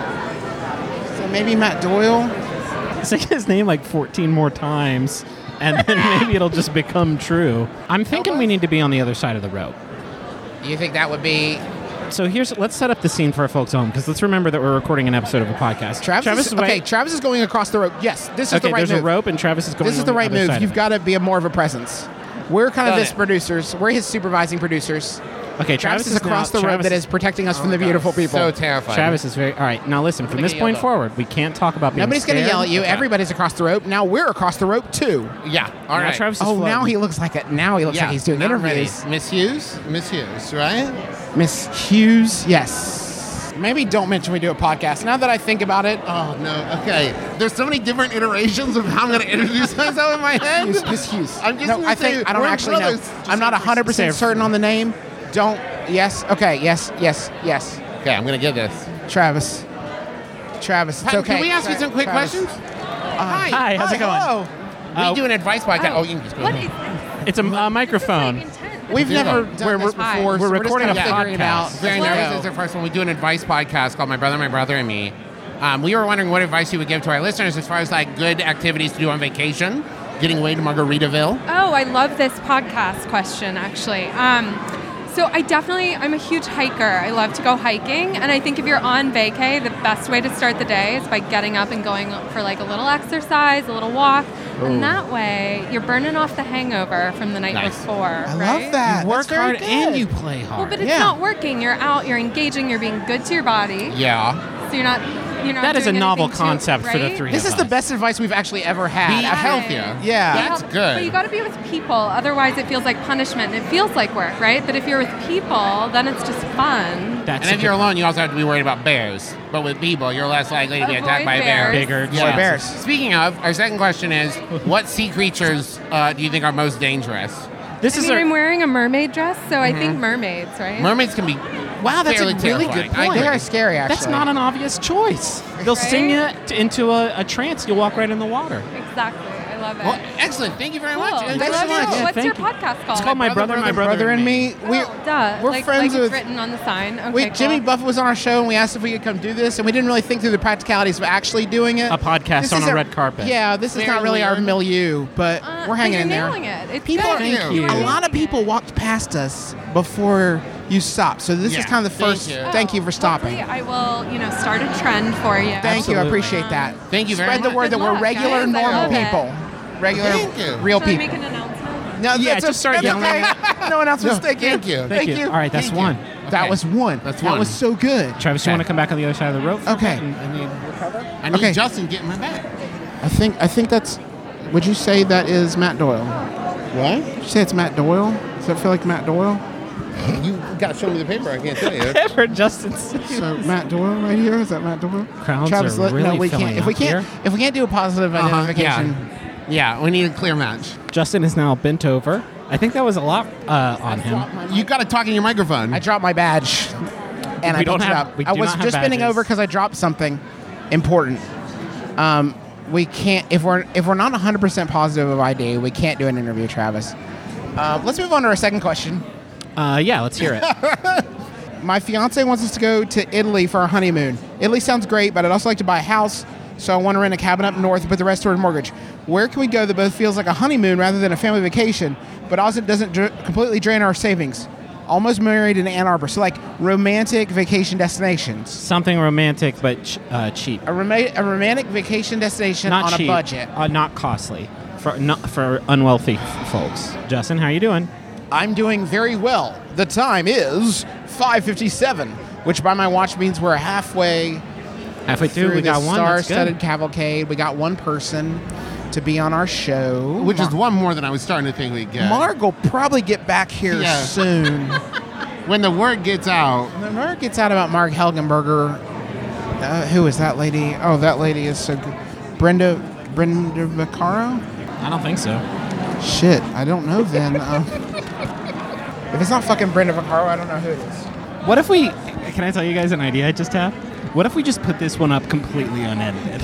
Is that maybe Matt Doyle? Say his name like fourteen more times, and then maybe it'll just become true. I'm thinking we need to be on the other side of the rope. You think that would be... So here's let's set up the scene for our folks home, because let's remember that we're recording an episode of a podcast. Travis, is, is way- okay, Travis is going across the rope. Yes, this is okay, the right there's move. a rope, and Travis is going. This is on the right other move. side of You've it. got to be a more of a presence. We're kind of Done this it. producers. We're his supervising producers. Okay, Travis, Travis, is across now, the road Travis that is protecting us from the beautiful people. So terrifying. Travis is very all right. Now listen, from gonna this get point yelled at. forward, we can't talk about being Nobody's going to scared. yell at you. Okay. Everybody's across the rope. Now we're across the rope too. Yeah. All Now right. Travis is Oh, floating. now he looks like it. Now he looks yeah. like he's doing Not interviews. ready. Miss Hughes. Miss Hughes. Right. Miss Hughes, yes. Maybe don't mention we do a podcast. Now that I think about it, Oh no. Okay. There's so many different iterations of how I'm going to introduce myself in my head. Miss, Miss Hughes. I'm just no, gonna I think say I don't we're actually brothers. know. Just I'm not like one hundred percent say- certain on the name. Don't. Yes. Okay. Yes. Yes. Yes. Okay. I'm going to get this. Travis. Travis, it's Pat, okay. Can we ask you Tra- some quick Travis. questions? hi. Hi, how's it going? Hello. We Uh, do an advice podcast. Oh, you can just go What ahead. is this? It's a, a microphone. This is, like, intense. We've do never that. done We're- this we're- before. we're so recording just a gonna figure it out. podcast. Very What? nervous. This is the first one. We do an advice podcast called My Brother, My Brother, and Me. Um, we were wondering what advice you would give to our listeners as far as like good activities to do on vacation, getting away to Margaritaville. Oh, I love this podcast question, actually. Um, so I definitely, I'm a huge hiker. I love to go hiking. And I think if you're on vacay, the best way to start the day is by getting up and going for like a little exercise, a little walk. And that way, you're burning off the hangover from the night Nice. before. I right? love that. You work That's very hard and good. you play hard. Well, but it's Yeah. not working. You're out, you're engaging, you're being good to your body. Yeah. So you're not, you're not That is a doing novel anything too- concept for the right? three This of is the us. best advice we've actually ever had. Be I've- healthier. Yeah. That's Yeah, good. But you got to be with people. Otherwise, it feels like punishment. And it feels like work, right? But if you're with people, then it's just fun. That's And a if you're good- alone, you also have to be worried about bears. But with people, you're less likely to get Avoid attacked by a bear. bears. bigger Yeah. Or bears. Speaking of, our second question is, what sea creatures uh, do you think are most dangerous? This I is mean, our, I'm wearing a mermaid dress, so I think mermaids, right? Mermaids can be Wow, that's fairly a really terrifying. good I point. agree. They are scary, actually. that's not an obvious choice. They'll Right? sing you t- into a, a trance. You'll walk right in the water. Exactly. I love it. Well, excellent. Thank you very Cool. much. I And thanks love so much. it. Yeah, What's thank your you. podcast called? It's called My Brother, My Brother, Brother and Me. We, Oh, duh. we're like, friends like with. it's written on the sign. Okay, we, cool. Jimmy Buffett was on our show, and we asked if we could come do this, and we didn't really think through the practicalities of actually doing it. A podcast This on a isn't- red carpet. Yeah, this is Very not really our weird. milieu, but Uh, we're but hanging you're in there. nailing it. It's People, good. Thank you. a lot of people walked past us before you stopped, so this is Yeah, kind of the thank first. you. Thank you for Oh, stopping. hopefully I will, you know, start a trend for you. Thank you. I Absolutely. appreciate that. Thank you very Spread the much. word that Good we're luck, regular, guys. I normal love it. people. Regular, Thank you. real Should I people. make an announcement? No, Yeah, that's just start that's yelling. okay. No announcements. Thank you. Thank you. Thank you. All right, that's Thank one. you. That Okay. was one. That's that one. was so good. Travis, you Okay. want to come back on the other side of the rope? for a Okay. bit and- and you recover? I need Okay. Justin getting my back. I think I think that's. Would you say that is Matt Doyle? What? Would you say it's Matt Doyle? Does that feel like Matt Doyle? You got to show me the paper. I can't tell you. For Justin. So Matt Doyle right here, is that Matt Doyle? Crowds Travis, are let- really no, we filling can't. If up we can't, here. if we can't do a positive Uh-huh, identification, Yeah, we need a clear match. Justin is now bent over. I think that was a lot uh, on him. You got to talk in your microphone. I dropped my badge, and We I don't picked it have- up. we I do was not have just bending badges. over because I dropped something important. Um, we can't if we're if we're not one hundred percent positive of I D, we can't do an interview, Travis. Uh, let's move on to our second question. Uh, yeah, let's hear it. My fiance wants us to go to Italy for our honeymoon. Italy sounds great, but I'd also like to buy a house, so I want to rent a cabin up north and put the rest toward a mortgage. Where can we go that both feels like a honeymoon rather than a family vacation, but also doesn't dr- completely drain our savings? Almost married in Ann Arbor, so like romantic vacation destinations. Something romantic but ch- uh, cheap. A, roma- a romantic vacation destination Not on cheap. a budget. Uh, not costly. for not for unwealthy f- folks. Justin, how you doing? I'm doing very well. The time is five fifty-seven, which by my watch means we're halfway Halfway through, through we got this one. That's star-studded good. cavalcade. We got one person to be on our show. Which is Mar- one more than I was starting to think we'd get. Mark will probably get back here Yeah. soon. When the word gets out, When Mark gets out about Mark Helgenberger, uh, who is that lady? Oh, that lady is so good. Brenda, Brenda Vaccaro? I don't think so. Shit, I don't know then. Um, if it's not fucking Brenda Vaccaro, I don't know who it is. What if we? Can I tell you guys an idea I just have? What if we just put this one up completely unedited?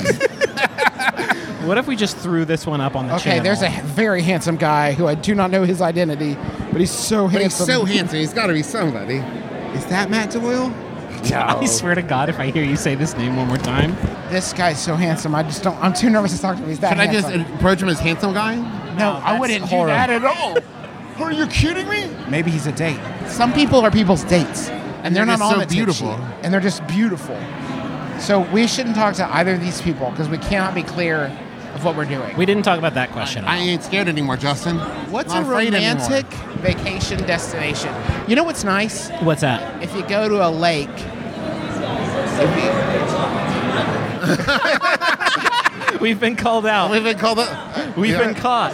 What if we just threw this one up on the Okay, channel? there's a very handsome guy who I do not know his identity, but he's so but he's handsome. so handsome. He's got to be somebody. Is that Matt Doyle? I swear to God, if I hear you say this name one more time, This guy's so handsome. I just don't. I'm too nervous to talk to him. He's that Should I just handsome. approach him as handsome guy? no, I that's wouldn't horrible. do that at all. Are you kidding me? Maybe he's a date. Some people are people's dates, and, And they're, they're not just on so the tip beautiful. sheet, and they're just beautiful. So we shouldn't talk to either of these people because we cannot be clear of what we're doing. we didn't talk about that question. I ain't scared anymore, Justin. What's Not a afraid romantic anymore. vacation destination? You know what's nice? What's that? If you go to a lake. if you- We've been called out. We've been called up. We've Yeah. been caught.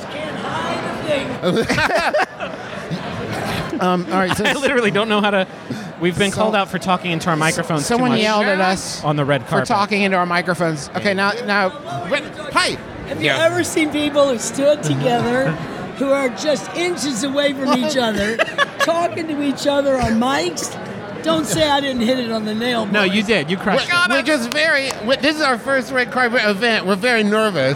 um, all right, so I literally don't know how to. We've been So- called out for talking into our microphones. too someone much yelled at us on the red for carpet. talking into our microphones. Okay, now now Wait, hi. Have you ever seen people who stood together, who are just inches away from each other, talking to each other on mics? Don't say I didn't hit it on the nail. No, boys. you did. You crushed it. We're just very. we- This is our first red carpet event. We're very nervous.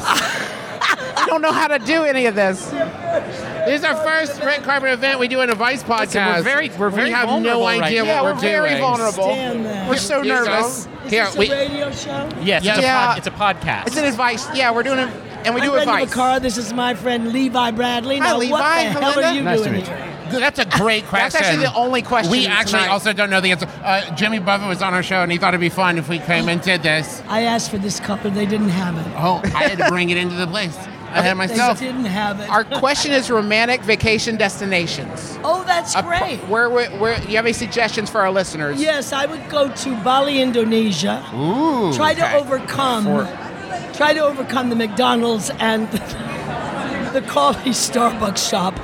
I don't know how to do any of this. This is our first red carpet event we do in a Vice podcast. we're very- we're very we have vulnerable no right idea now. Yeah, what we're we're, very doing. vulnerable. Stand that. We're so Here you go. nervous. Is Here, this we. a radio show? Yes, it's, Yeah. a pod, it's a podcast. It's an advice. Yeah, we're doing it, and we I'm do Brenda advice. Vaccaro. This is my friend Levi Bradley. Hi, now, Levi. what the hell Belinda. are you Nice to doing meet here? That's a great question. That's actually the only question. We actually tonight. also don't know the answer. Uh, Jimmy Buffett was on our show, and he thought it'd be fun if we came and did this. I asked for this cup, and they didn't have it. Oh, I had to bring it into the place. I had They myself. didn't have it. Our question is romantic vacation destinations. oh, that's A- great. Where, where, where, you have any suggestions for our listeners? Yes, I would go to Bali, Indonesia. Ooh. Try to okay. overcome. For- Try to overcome the McDonald's and the coffee Starbucks shop.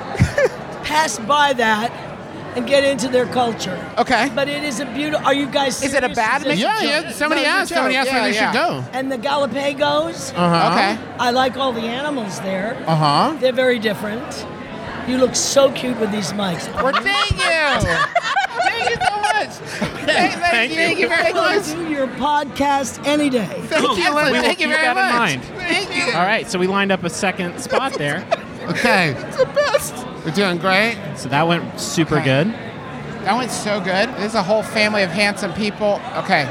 Pass by that and get into their culture. Okay. But it is a beautiful. Are you guys? Is it a serious? bad Is it Mc- Yeah, a yeah. joke? Somebody No, it's a asked. Somebody joke. asked Yeah, where we yeah. should go. And the Galapagos. Uh-huh. Okay. I like all the animals there. Uh-huh. They're very different. You look so cute with these mics. Well, thank you. Thank you so much. Thank, thank, you. Thank you very I'll much. do your podcast any day. Thank you. We will Thank you keep very that in much. mind. Thank you. All right, so we lined up a second spot there. Okay. It's the best. We're doing great. So that went super Okay. good. That went so good. This is a whole family of handsome people. Okay.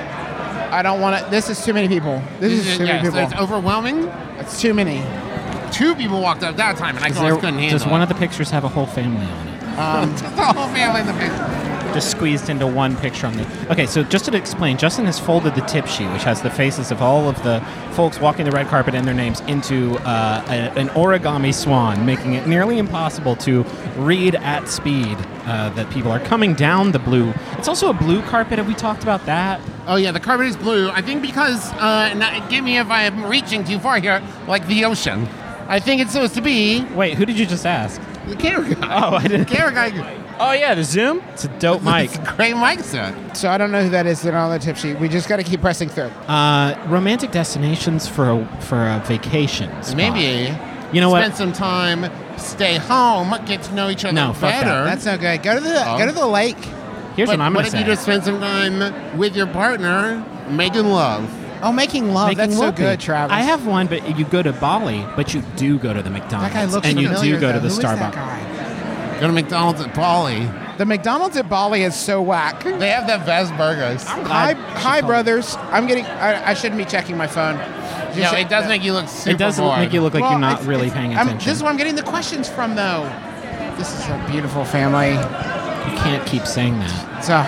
I don't want to. This is too many people. This is too yeah, many so people. it's overwhelming. It's too many. Two people walked up that time, and I Is almost there- couldn't handle does one it. of the pictures have a whole family on it? the whole family in the picture. Just squeezed into one picture on the. Okay, so just to explain, Justin has folded the tip sheet, which has the faces of all of the folks walking the red carpet and their names, into uh, a, an origami swan, making it nearly impossible to read at speed uh, that people are coming down the blue. It's also a blue carpet. Have we talked about that? Oh yeah, the carpet is blue. I think because, uh, not, give me if I am reaching too far here, like the ocean. I think it's supposed to be Wait, who did you just ask? the camera guy. Oh, I didn't. Camera guy. Oh yeah, the Zoom. It's a dope mic. It's a great mic set. So I don't know who that is. They're not on the tip sheet. We just got to keep pressing through. Uh, romantic destinations for a for a vacation. spot. Maybe. You know what? Spend some time, stay home, get to know each other No, fuck that. better. That's no good. Go to the Oh. go to the lake. Here's But what I'm what gonna if say. you just spend some time with your partner, making love? Oh, making love. Making That's so love good, me. Travis. I have one, but you go to Bali, but you do go to the McDonald's, That guy looks and you familiar, do go to though. the Who is that Starbucks. guy? Go to McDonald's at Bali. The McDonald's at Bali is so whack. They have the best burgers. Hi, glad she hi, called. brothers. I'm getting. I, I shouldn't be checking my phone. No, Just- it does make you look super It does bored. make you look like Well, you're not it's- really it's- paying I'm- attention. This is where I'm getting the questions from, though. This is a beautiful family. You can't keep saying that. So,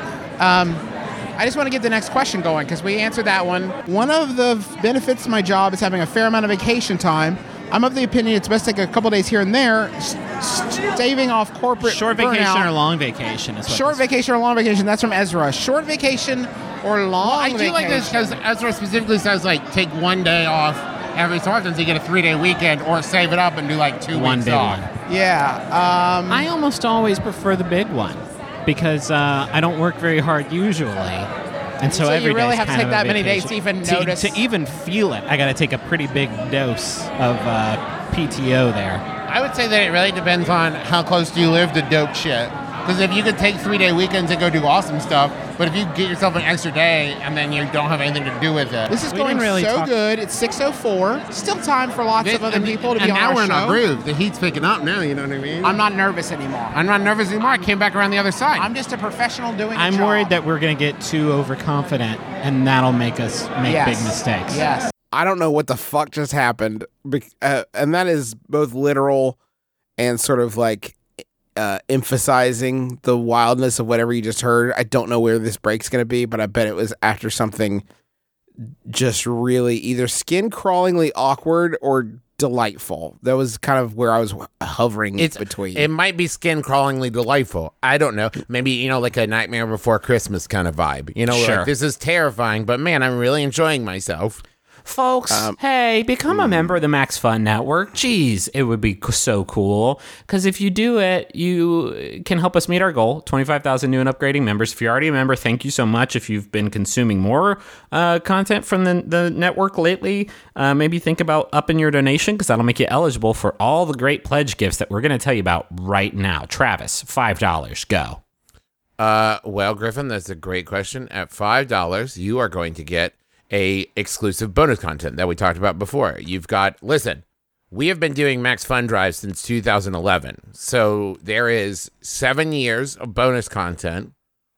um, I just want to get the next question going because we answered that one. One of the f- benefits of my job is having a fair amount of vacation time. I'm of the opinion it's best to take a couple days here and there, s- s- saving off corporate Short vacation burnout. or long vacation is what Short this- vacation or long vacation. That's from Ezra. Short vacation or long Well, I do vacation. like this because Ezra specifically says like take one day off every so often so you get a three day weekend, or save it up and do like two One weeks big off. one. Yeah. Um, I almost always prefer the big one because uh, I don't work very hard usually. And so, So you every really day's have to kind take of a that many days vacation. to even to, notice- To even feel it, I got to take a pretty big dose of uh, P T O there. I would say that it really depends on how close do you live to dope shit. Because if you could take three day weekends and go do awesome stuff, but if you get yourself an extra day and then you don't have anything to do with it, this is We going didn't really so talk- good. It's six oh four. Still time for lots of other and, people to and be on now our we're in show. a groove. The heat's picking up now. You know what I mean? I'm not nervous anymore. I'm not nervous anymore. I came back around the other side. I'm just a professional doing. I'm a job. worried that we're going to get too overconfident, and that'll make us make Yes. big mistakes. Yes. I don't know what the fuck just happened, bec- uh, and that is both literal and sort of like uh, emphasizing the wildness of whatever you just heard. I don't know where this break's going to be, but I bet it was after something just really either skin crawlingly awkward or delightful. That was kind of where I was hovering It's between. It might be skin crawlingly delightful. I don't know. Maybe, you know, like a Nightmare Before Christmas kind of vibe. You know, Sure. like, this is terrifying, but man, I'm really enjoying myself. Folks, Um, hey, become hmm. a member of the Max Fun Network. Jeez, it would be c- so cool. Because if you do it, you can help us meet our goal, twenty-five thousand new and upgrading members. If you're already a member, thank you so much. If you've been consuming more uh, content from the, the network lately, uh, maybe think about upping your donation, because that'll make you eligible for all the great pledge gifts that we're going to tell you about right now. Travis, five dollars, go. Uh, well, Griffin, that's a great question. At five dollars, you are going to get a exclusive bonus content that we talked about before. You've got, listen, we have been doing Max Fun Drive since two thousand eleven. So there is seven years of bonus content.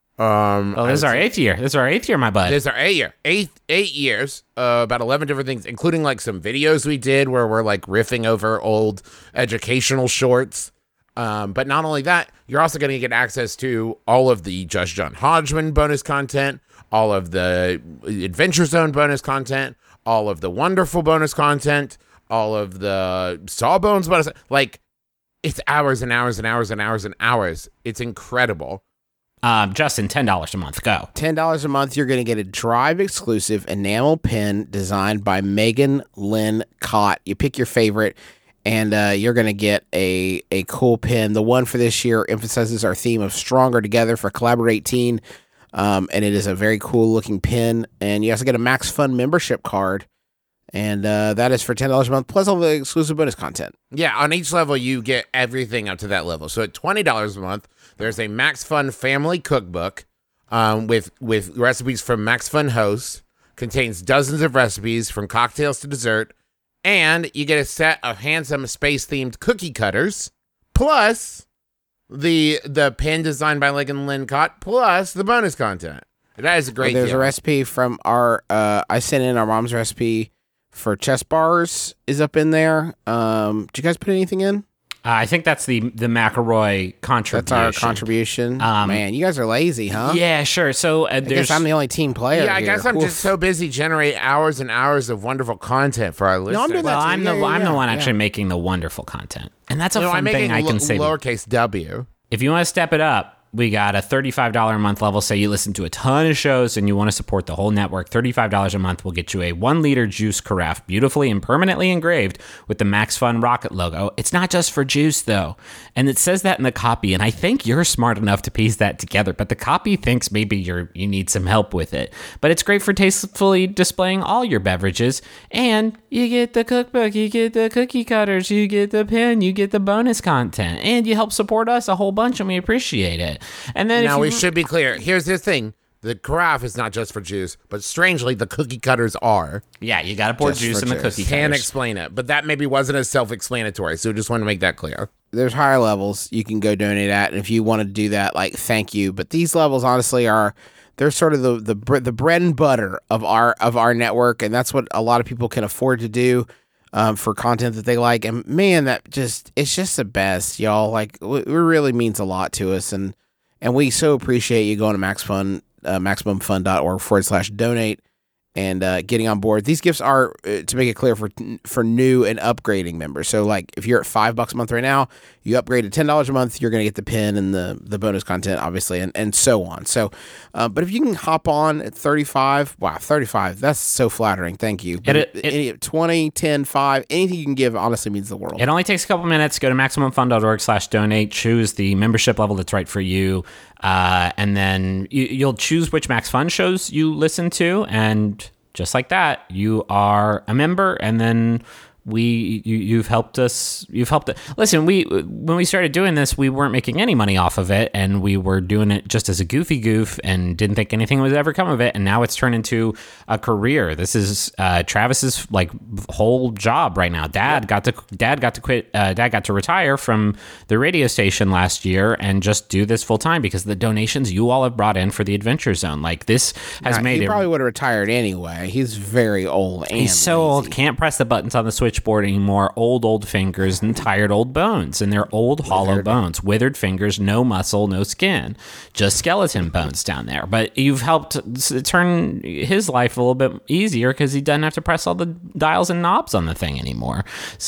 Um, Oh, this is our eighth year. This is our eighth year, my bud. This is our eight year, eight, eight years, uh, about eleven different things, including like some videos we did where we're like riffing over old educational shorts. Um, but not only that, you're also going to get access to all of the Just John Hodgman bonus content, all of the Adventure Zone bonus content, all of the Wonderful bonus content, all of the Sawbones bonus. Like, it's hours and hours and hours and hours and hours. It's incredible. Um, Justin, ten dollars a month, go. ten dollars a month, you're going to get a Drive exclusive enamel pen designed by Megan Lynn Cott. You pick your favorite, and uh, you're going to get a, a cool pen. The one for this year emphasizes our theme of Stronger Together for Collaborate Teen, um, and it is a very cool looking pen. And you also get a Max Fun membership card, and uh, that is for ten dollars a month, plus all the exclusive bonus content. Yeah, on each level, you get everything up to that level. So at twenty dollars a month, there's a Max Fun family cookbook um, with, with recipes from Max Fun hosts, contains dozens of recipes from cocktails to dessert, and you get a set of handsome space-themed cookie cutters, plus the the pen designed by Megan Lynn Cott, plus the bonus content. That is a great There's deal. a recipe from our, uh, I sent in our mom's recipe for chess bars is up in there. Um, did you guys put anything in? Uh, I think that's the the McElroy contribution. That's our contribution. Um, Man, you guys are lazy, huh? Yeah, sure. So uh, I there's guess I'm the only team player. Yeah, I here. guess I'm Oof. just so busy generating hours and hours of wonderful content for our listeners. I'm doing that well, too. I'm Yeah, the yeah, I'm the yeah, one yeah. actually making the wonderful content, and that's a No, fun I'm making thing I can lo- say. lowercase w. If you want to step it up, we got a thirty-five dollars a month level. Say you listen to a ton of shows and you want to support the whole network. thirty-five dollars a month will get you a one liter juice carafe, beautifully and permanently engraved with the Max Fun Rocket logo. It's not just for juice, though. And it says that in the copy. And I think you're smart enough to piece that together. But the copy thinks maybe you're you need some help with it. But it's great for tastefully displaying all your beverages. And you get the cookbook, you get the cookie cutters, you get the pen, you get the bonus content. And you help support us a whole bunch, and we appreciate it. And then Now, if we you, should be clear. Here's the thing. The carafe is not just for juice, but strangely, the cookie cutters are. yeah, you got to pour Just juice for in the juice. cookie Can't cutters. explain it, but that maybe wasn't as self-explanatory, so just want to make that clear. There's higher levels you can go donate at, and if you want to do that, like, thank you. But these levels, honestly, are they're sort of the the bre- the bread and butter of our of our network, and that's what a lot of people can afford to do. Um, for content that they like, and man, that just it's just the best, y'all. Like, w- it really means a lot to us, and and we so appreciate you going to Max Fun, uh, MaximumFun.org forward slash donate, and uh, getting on board. These gifts are, uh, to make it clear, for for new and upgrading members. So, like, if you're at five bucks a month right now, you upgrade to ten dollars a month, you're going to get the pin and the, the bonus content, obviously, and, and so on. So, uh, but if you can hop on at thirty-five, wow, thirty-five, that's so flattering. Thank you. But It- it, it- any, twenty, ten, five, anything you can give honestly means the world. It only takes a couple minutes. Go to MaximumFun.org slash donate. Choose the membership level that's right for you. Uh, and then you, you'll choose which Max Fun shows you listen to. And just like that, you are a member. And then we you, you've helped us you've helped it. Listen, we when we started doing this, we weren't making any money off of it, and we were doing it just as a goofy goof and didn't think anything would ever come of it. And now it's turned into a career. This is uh Travis's like whole job right now. Dad yeah. got to dad got to quit uh, dad got to retire from the radio station last year and just do this full time because of the donations you all have brought in for the Adventure Zone. Like, this has nah, made he it probably would have retired anyway. He's very old and he's so lazy. old, can't press the buttons on the switch board anymore. Old old fingers and tired old bones, and they're old hollow withered. bones, withered fingers, no muscle, no skin, just skeleton bones down there. But you've helped turn his life a little bit easier because he doesn't have to press all the dials and knobs on the thing anymore.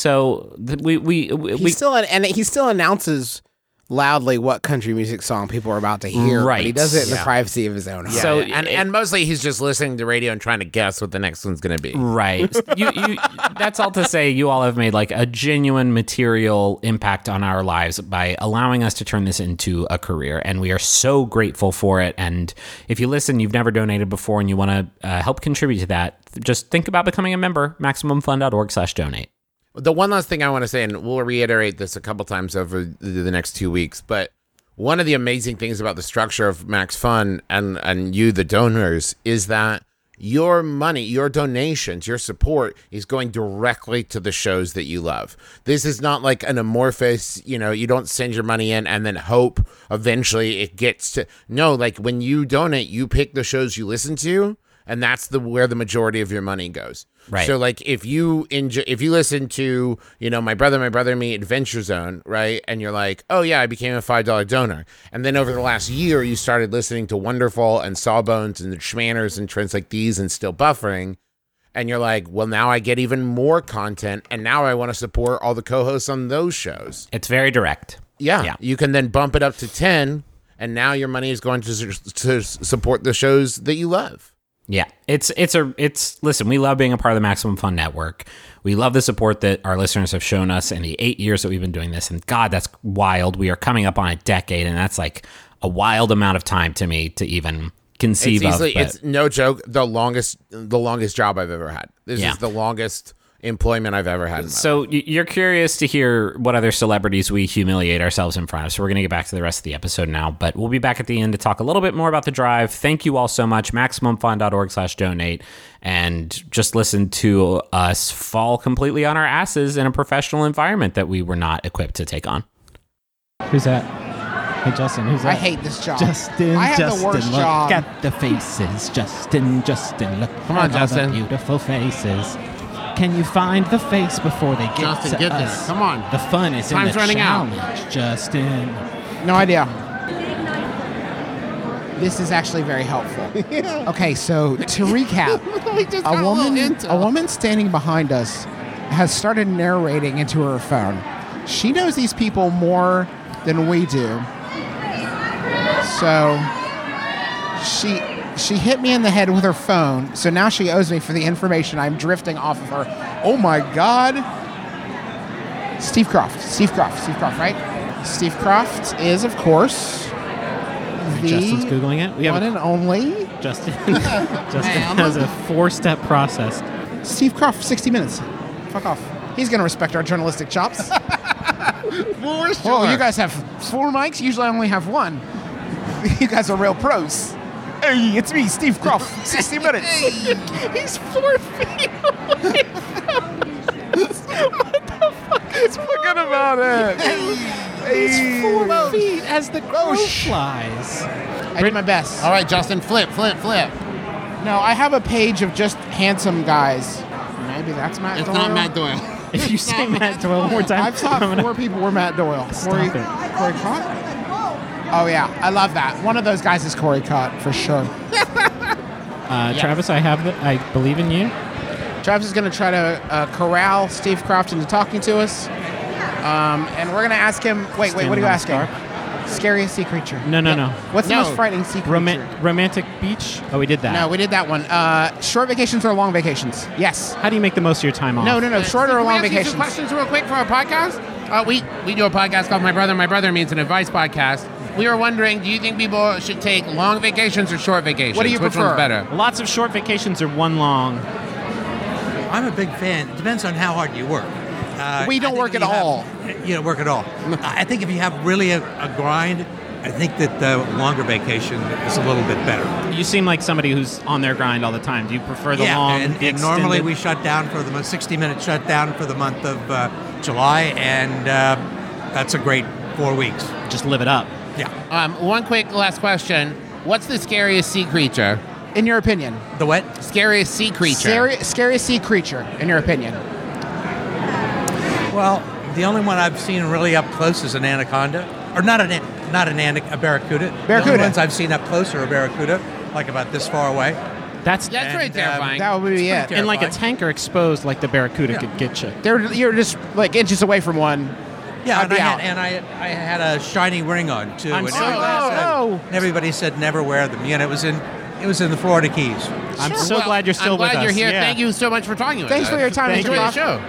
So we we we, he we still and he still announces loudly what country music song people are about to hear. Right. But he does it in Yeah. the privacy of his own house. Yeah, So and it- and mostly he's just listening to radio and trying to guess what the next one's going to be. Right. You, you, that's all to say you all have made like a genuine material impact on our lives by allowing us to turn this into a career. And we are so grateful for it. And if you listen, you've never donated before and you want to uh, help contribute to that, just think about becoming a member, MaximumFun.org slash donate. The one last thing I want to say, and we'll reiterate this a couple times over the, the next two weeks, but one of the amazing things about the structure of Max Fun and, and you, the donors, is that your money, your donations, your support is going directly to the shows that you love. This is not like an amorphous, you know, you don't send your money in and then hope eventually it gets to, no, like when you donate, you pick the shows you listen to, and that's the where the majority of your money goes. Right. So like if you enjoy, if you listen to, you know, My Brother, My Brother and Me Adventure Zone, right? And you're like, oh yeah, I became a five dollar donor. And then over the last year, you started listening to Wonderful and Sawbones and the Schmanners and trends like these and Still Buffering. And you're like, well, now I get even more content. And now I want to support all the co-hosts on those shows. It's very direct. Yeah. Yeah. You can then bump it up to ten. And now your money is going to, to support the shows that you love. Yeah, it's it's a it's listen, we love being a part of the Maximum Fun Network. We love the support that our listeners have shown us in the eight years that we've been doing this, and God, that's wild. We are coming up on a decade, and that's like a wild amount of time to me to even conceive It's easily, of. but- it's no joke, the longest the longest job I've ever had. This Yeah. is the longest employment I've ever had in my So life. y- you're curious to hear what other celebrities we humiliate ourselves in front of. So we're going to get back to the rest of the episode now, but we'll be back at the end to talk a little bit more about the drive. Thank you all so much. MaximumFun.org slash donate. And just listen to us fall completely on our asses in a professional environment that we were not equipped to take on. Who's that? Hey, Justin, who's that? I hate this job. Justin, I have Justin, the worst look job. at the faces. Justin, Justin, look Come on, at all Justin. the beautiful faces. Can you find the face before they get Justin, to get there. us? Come on. The fun is Time's in the running out. challenge, Justin. No idea. This is actually very helpful. Okay, so to recap, a woman, a woman standing behind us has started narrating into her phone. She knows these people more than we do. So she she hit me in the head with her phone. So now she owes me for the information I'm drifting off of her. Oh my God. Steve Croft. Steve Croft. Steve Croft, right? Steve Croft is, of course, the Justin's Googling it. We have one a, and only Justin. Justin has a four-step process. Steve Croft, sixty minutes. Fuck off. He's going to respect our journalistic chops. For sure. Well, you guys have four mics. Usually I only have one. You guys are real pros. Hey, it's me, Steve Croft. sixty minutes. He's four feet away from us. What the fuck is Forget about it. He's four feet as the crow sh- flies. I did my best. All right, Justin, flip, flip, flip. No, I have a page of just handsome guys. Maybe that's Matt It's Doyle. not Matt Doyle. If you say Matt Doyle one more time, I've thought I'm gonna- four people were Matt Doyle. Stop Corey, it. Corey Cott? Oh, yeah. I love that. One of those guys is Corey Cott, for sure. Uh, Travis, I have. The, I believe in you. Travis is going to try to uh, corral Steve Croft into talking to us. Um, and we're going to ask him. Wait, wait. What are you asking? Scariest sea creature. No, no, no. What's No. the most frightening sea creature? Roma- romantic beach. Oh, we did that. No, we did that one. Uh, short vacations or long vacations? Yes. How do you make the most of your time off? No, no, no. Short or Can we long ask you vacations? some questions real quick for our podcast? Uh, we, we do a podcast called My Brother, My Brother Me. It's an advice podcast. We were wondering, do you think people should take long vacations or short vacations? What do you Which prefer? one's better? Lots of short vacations or one long. I'm a big fan. It depends on how hard you work. Uh, We don't I think work if at you have- all. You don't work at all. I think if you have really a, a grind, I think that the longer vacation is a little bit better. You seem like somebody who's on their grind all the time. Do you prefer the yeah, long? and, the and normally extended- we shut down for the sixty-minute shutdown for the month of uh, July, and uh, that's a great four weeks. just live it up. Yeah. Um, one quick last question. What's the scariest sea creature? In your opinion? The what? Scariest sea creature. Scary, scariest sea creature, in your opinion? Well, the only one I've seen really up close is an anaconda, or not an an- not an anac- a barracuda. The Barracuda. only ones I've seen up close are a barracuda, like about this far away. That's That's pretty And, terrifying. That would be it. pretty and like a terrifying. tanker exposed, like the barracuda Yeah. could get you. They're, you're just like inches away from one. Yeah, I'd and I, be had, out. and I I had a shiny ring on too. I'm and so everybody glad- said, Oh, no. and everybody said never wear them. Yeah, and it was in it was in the Florida Keys. I'm Sure. so Well, glad you're still I'm glad with you're us. here. Yeah. Thank you so much for talking with Thanks us. for your time, Thank Enjoy you. the show.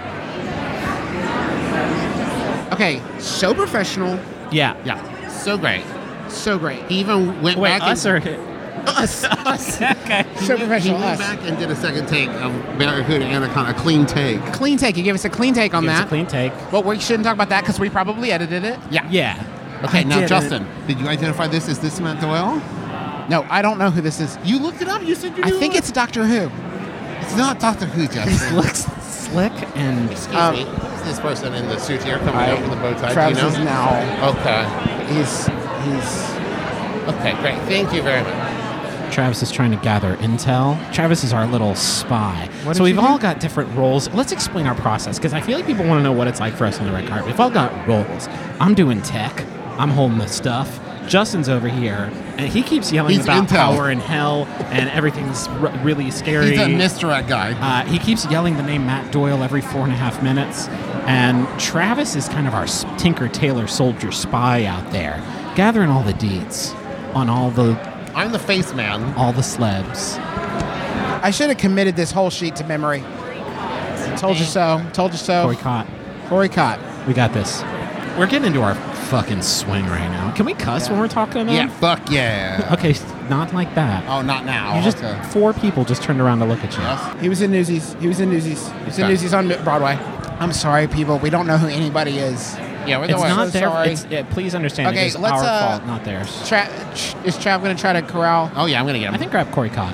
Okay, so professional, Yeah. Yeah, so great. so great. He even went Wait, back us and, or us, us. okay? So He professional, went us. back and did a second take of Barracuda Anaconda, a clean take. Clean take. You give us a clean take on Give us a that. clean take. Well, we shouldn't talk about that because we probably edited it. Yeah. Yeah. Okay, I now didn't. Justin, did you identify this as this Matt Doyle? No, I don't know who this is. You looked it up. You said you I knew think it. it's Doctor Who. It's not Doctor Who, Justin. Looks slick and Excuse Um, me. Who's this person in the suit here coming I- up with the bow tie? Travis Do you know? is now. Okay. He's he's. Okay, great. Thank you very much. Travis is trying to gather intel. Travis is our little spy. So we've all got different roles. Let's explain our process because I feel like people want to know what it's like for us on the red carpet. We've all got roles. I'm doing tech. I'm holding the stuff. Justin's over here, and he keeps yelling He's about intel. power and hell, and everything's r- really scary. He's a misdirect guy. Uh, he keeps yelling the name Matt Doyle every four and a half minutes. And Travis is kind of our s- Tinker Tailor soldier spy out there, gathering all the deeds on all the I'm the face man. all the slabs. I should have committed this whole sheet to memory. Told you so. Told you so. Corey Cott. Corey Cott. We got this. We're getting into our fucking swing right now. Can we cuss when we're talking about Yeah, him? fuck yeah. Okay, not like that. Oh, not now. You just okay. four people just turned around to look at you. Yes. He was in Newsies. He was in Newsies. He was in Okay. Newsies on Broadway. I'm sorry, people. We don't know who anybody is. Yeah, we're the It's ones. not so their. sorry. It's, yeah, please understand. Okay, it is let's, our uh, fault, not theirs. Tra- ch- is Trav going to try to corral? Oh, yeah, I'm going to get him. I think grab Corey Cott.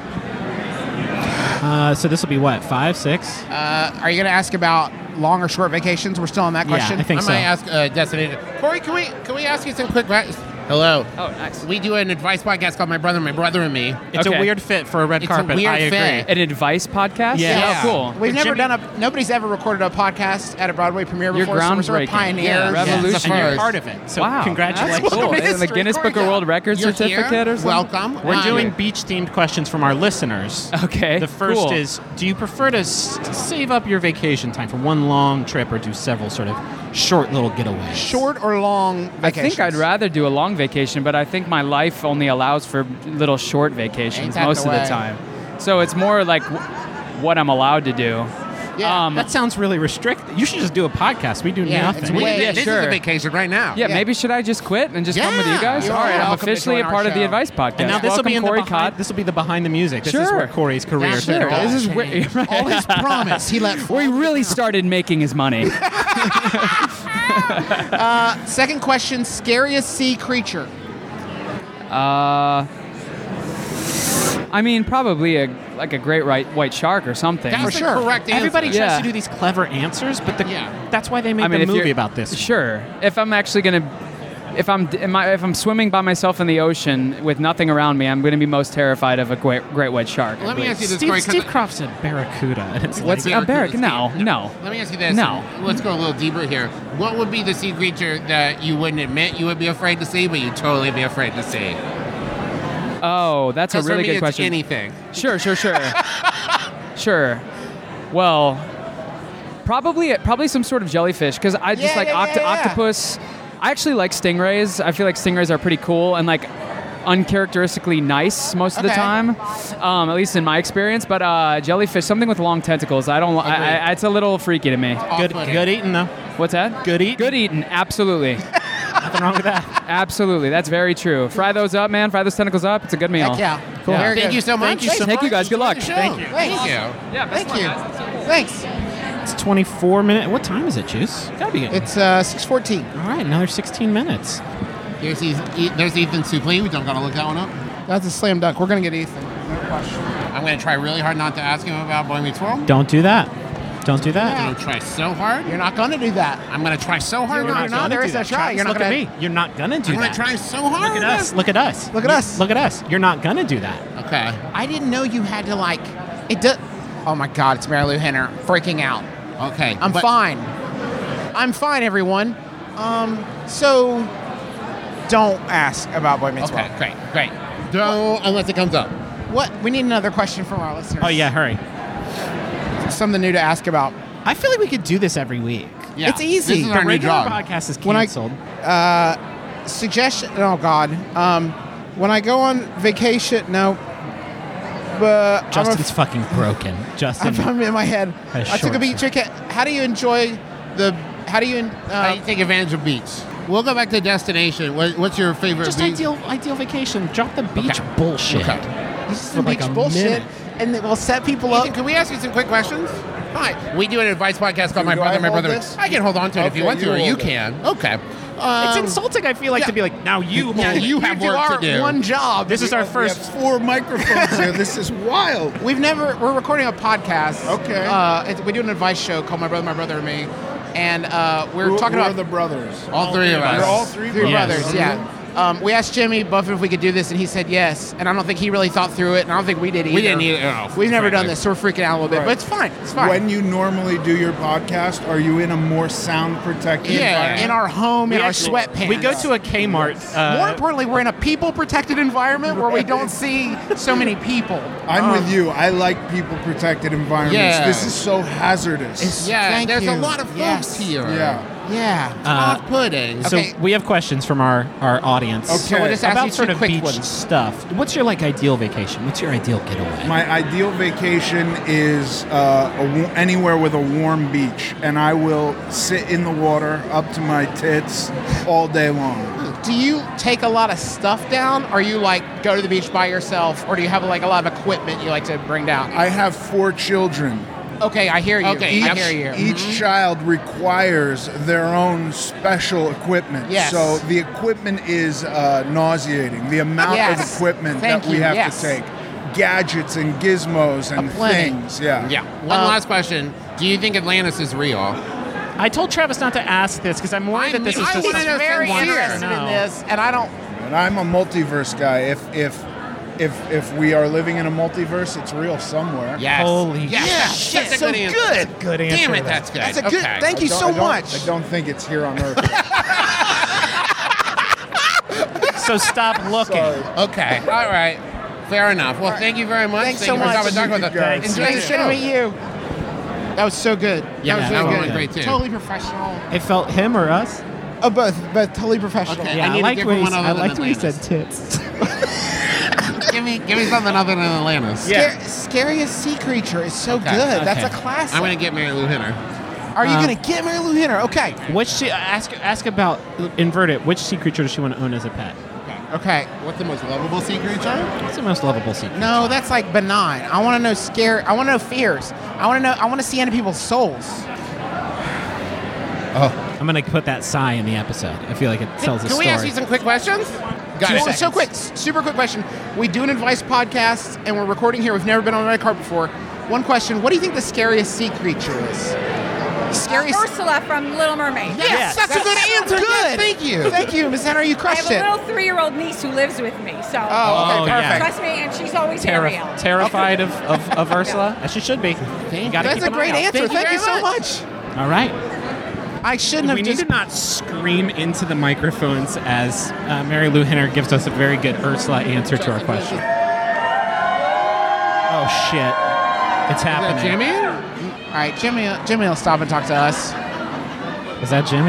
Uh, so this will be what five, six? Uh, are you going to ask about long or short vacations? We're still on that question. Yeah, I think I so. might ask uh, Destiny. Corey, can we can we ask you some quick questions? Hello. Oh, nice. We do an advice podcast called My Brother, My Brother and Me. It's Okay. a weird fit for a red It's a carpet. weird I agree. fit. An advice podcast? Yeah. Oh, cool. We've never Jimmy- done a. Nobody's ever recorded a podcast at a Broadway premiere You're before. So we're sort of groundbreaking. pioneers. Yeah, revolution. It's a And you're first. part of it. So Wow. congratulations. That's cool. Mystery And the Guinness Book of Corey World Records You're certificate here. or something? Welcome. We're Um, doing beach-themed questions from our listeners. Okay, The first cool. is, do you prefer to s- save up your vacation time for one long trip or do several sort of short little getaways? Short or long I vacations? think I'd rather do a long vacation, but I think my life only allows for little short Ain't vacations that most the of the way? time. So it's more like w- what I'm allowed to do. Yeah, um, That sounds really restricted. You should just do a podcast. We do Yeah, nothing. it's We, way- Yeah, this sure. is a vacation right now. yeah, yeah. maybe should I just quit and just come with you Yeah, guys? you're All right, I'm welcome to officially a join our part of the show. advice podcast. And now this will Welcome, be in the Corey behind, Cott. this will be the behind the music. This is Sure. where Corey's career Yeah, started. Sure, this is where, All his promise he let fall. where he really started making his money. Second question: scariest sea creature. Uh, I mean, probably a like a great white white shark or something. That's For the sure. correct answer. Everybody tries Yeah. to do these clever answers, but the, Yeah. that's why they made I mean, the if movie you're- about this. Sure. If I'm actually gonna, if I'm am I, if I'm swimming by myself in the ocean with nothing around me, I'm gonna be most terrified of a great great white shark. I Let me believe. ask you this, Steve, Corey. 'cause- Steve Croft said Barracuda. And it's What's like, a barrac? No, no. Let me ask you this. No. Let's go a little deeper here. What would be the sea creature that you wouldn't admit you would be afraid to see, but you'd totally be afraid to see? Oh, that's a 'Cause for really me, good it's question. anything. Sure, sure, sure. Sure. Well, probably probably some sort of jellyfish because I just Yeah, like yeah, oct- yeah, yeah. octopus. I actually like stingrays. I feel like stingrays are pretty cool and like uncharacteristically nice most of the Okay. time, um, at least in my experience. But uh, jellyfish, something with long tentacles, I don't. I, I, it's a little freaky to me. Good, good eating though. What's that? Good eating. Good eating, absolutely. Nothing wrong with that. Absolutely, that's very true. Fry those up, man. Fry those tentacles up. It's a good meal. Heck yeah. Cool. Very Thank good. you so much. Thank you so Thank you much. guys. Good luck. Thank you. Thanks. Thank you. Yeah, Thank you. Thanks. It's twenty-four minutes. What time is it, Juice? Gotta be. It's uh, six fourteen. All right, another sixteen minutes. Here's Ethan, there's Ethan Suplee. We don't gotta look that one up. That's a slam dunk. We're going to get Ethan. No question. I'm gonna try really hard not to ask him about Boy Meets World. Don't do that. Don't do that. I'm gonna try so hard. You're not going to do that. I'm gonna try so hard. You're not not to. there do is that. a try. Travis, You're not look gonna- at me. You're not gonna do I'm gonna that. try so hard. Look at us. Look at us. Look at us. Look at us. You're not gonna do that. Okay. I didn't know you had to, like, it does. Oh my God, it's Mary Lou Henner freaking out. Okay. I'm but- fine. I'm fine, everyone. Um, so don't ask about Boy Meets Okay. World. Great. Great. Don't unless it comes up. What? We need another question from our listeners. Oh yeah, hurry. Something new to ask about. I feel like we could do this every week. Yeah. It's easy. This is The our new Regular job. podcast is When I- canceled. Uh, suggestion. Oh God. Um, when I go on vacation, no. But I'm a- Justin's fucking broken. Justin. I'm in my head. Has I took a short beach trip. How do you enjoy the? How do you? How Uh, do you take advantage of beach? We'll go back to destination. What, what's your favorite Just beach? ideal, ideal vacation. Drop the beach Okay. bullshit. Okay. this is for some like beach a bullshit, minute. and it will set people up. Ethan, can we ask you some quick questions? Hi. We do an advice podcast called My Do Brother, I My hold Brother. this? I can hold on to it if you Okay, want to, you or you hold it. can. Okay. It's Um, insulting. I feel like yeah. to be like, now you. Yeah, hold it. you have do work our to do. one job. This is our We first. have four microphones here. This is wild. We've never. We're recording a podcast. Okay. Uh, it's, we do an advice show called My Brother, My Brother, and Me, and uh, we're Who- talking who about are the brothers. all three of us. You're all three Three brothers. brothers, yeah. Um, we asked Jimmy Buffett if we could do this, and he said yes. And I don't think he really thought through it, and I don't think we did either. We didn't either. No, We've never done frankly. this, so we're freaking out a little bit. Right. But it's fine. It's fine. When you normally do your podcast, are you in a more sound protected yeah, environment? in our home, in We our actually- sweatpants. We go to a Kmart. Uh, More importantly, we're in a people-protected environment where we don't see so many people. I'm Um, with you. I like people protected environments. Yeah. This is so hazardous. Yeah, Thank there's a you. lot of folks Yes. here. Yeah. Yeah. Uh, Off-putting. So Okay. we have questions from our, our audience. Okay. So we'll just ask about you sort two of quick beach ones. stuff. What's your like ideal vacation? What's your ideal getaway? My ideal vacation is uh, a, wa- anywhere with a warm beach, and I will sit in the water up to my tits all day long. Do you take a lot of stuff down, or you like go to the beach by yourself, or do you have like a lot of equipment you like to bring down? I have four children. Okay, I hear you. Okay, I yep. hear you. Each child requires their own special equipment. Yes. So the equipment is uh, nauseating. The amount Yes. of equipment Thank that we you. have Yes. to take. Gadgets and gizmos and Aplenty. things. Yeah. Yeah. One Um, last question. Do you think Atlantis is real? I told Travis not to ask this because I'm worried I that this knew- is I just wanna know Very Wants to interested in know. this, and I don't. And I'm a multiverse guy. If if if if we are living in a multiverse, it's real somewhere. Yes. Holy yes. Yeah, That's shit, a so good answer. good. good answer. Damn to it, that. that's good. That's a good. Okay. Thank you I don't- so I don't- much. I don't think it's here on Earth. So stop looking. Okay. All right. Fair enough. Well, thank you very much. Thanks Thank so you for much. stopping and talking with us. Thanks. Enjoy the It's good to show. meet you. That was so good. Yeah, that was that really one good. went great, too. Totally professional. It felt him or us? Oh, both, both totally professional. Okay. Yeah, I I, need a liked different when he, one other I than liked when he said Atlantis. tits. give me, give me something other than Atlantis. Yeah. Scare, scariest sea creature is so Okay. good. That's a Okay. classic. I'm gonna get Mary Lou Henner. Are you Um, gonna get Mary Lou Henner? Okay. Which sea, ask ask about invert it. Which sea creature does she want to own as a pet? Okay. What's the most lovable sea creature? What's the most lovable sea creature? No, that's like benign. I want to know scare. I want to know fears. I want to know. I want to see into people's souls. I'm gonna put that sigh in the episode. I feel like it tells a Can story. we ask you some quick questions? Got So, it. so quick, s- super quick question. We do an advice podcast, and we're recording here. We've never been on the red carpet before. One question: what do you think the scariest sea creature is? Scariest. Ursula from Little Mermaid. Yes, Yes. that's, a good so answer. Good. Thank you. Thank you, Miss Henner. You I crushed have a it. little three-year-old niece who lives with me, so Oh, okay, Oh, yeah. perfect. trust me, and she's always Terri- Ariel. terrified of, of, of Ursula, as she should be. You gotta That's keep a an great eye out. answer. Thank you Thank you very so much. All right. I shouldn't have we just. need to not scream into the microphones as uh, Mary Lou Henner gives us a very good Ursula answer to our question. Oh, shit. It's happening. Jimmy? All right, Jimmy. Jimmy will stop and talk to us. Is that Jimmy?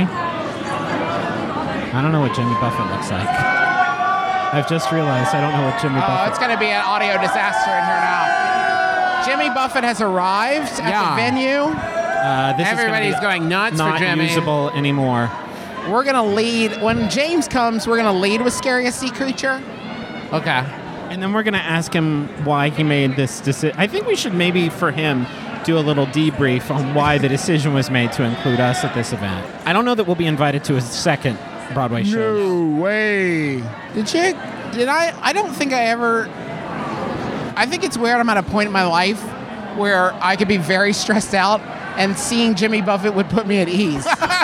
I don't know what Jimmy Buffett looks like. I've just realized I don't know what Jimmy Oh, Buffett. it's going to be an audio disaster in here now. Jimmy Buffett has arrived at Yeah. the venue. Uh, this Everybody's is gonna be going nuts not for Jimmy. usable anymore. We're going to lead. When James comes, we're going to lead with Scariest Sea Creature. Okay. And then we're going to ask him why he made this decision. I think we should maybe, for him, do a little debrief on why the decision was made to include us at this event. I don't know that we'll be invited to a second Broadway show. No way. Did you? Did I? I don't think I ever. I think it's weird. I'm at a point in my life where I could be very stressed out, and seeing Jimmy Buffett would put me at ease.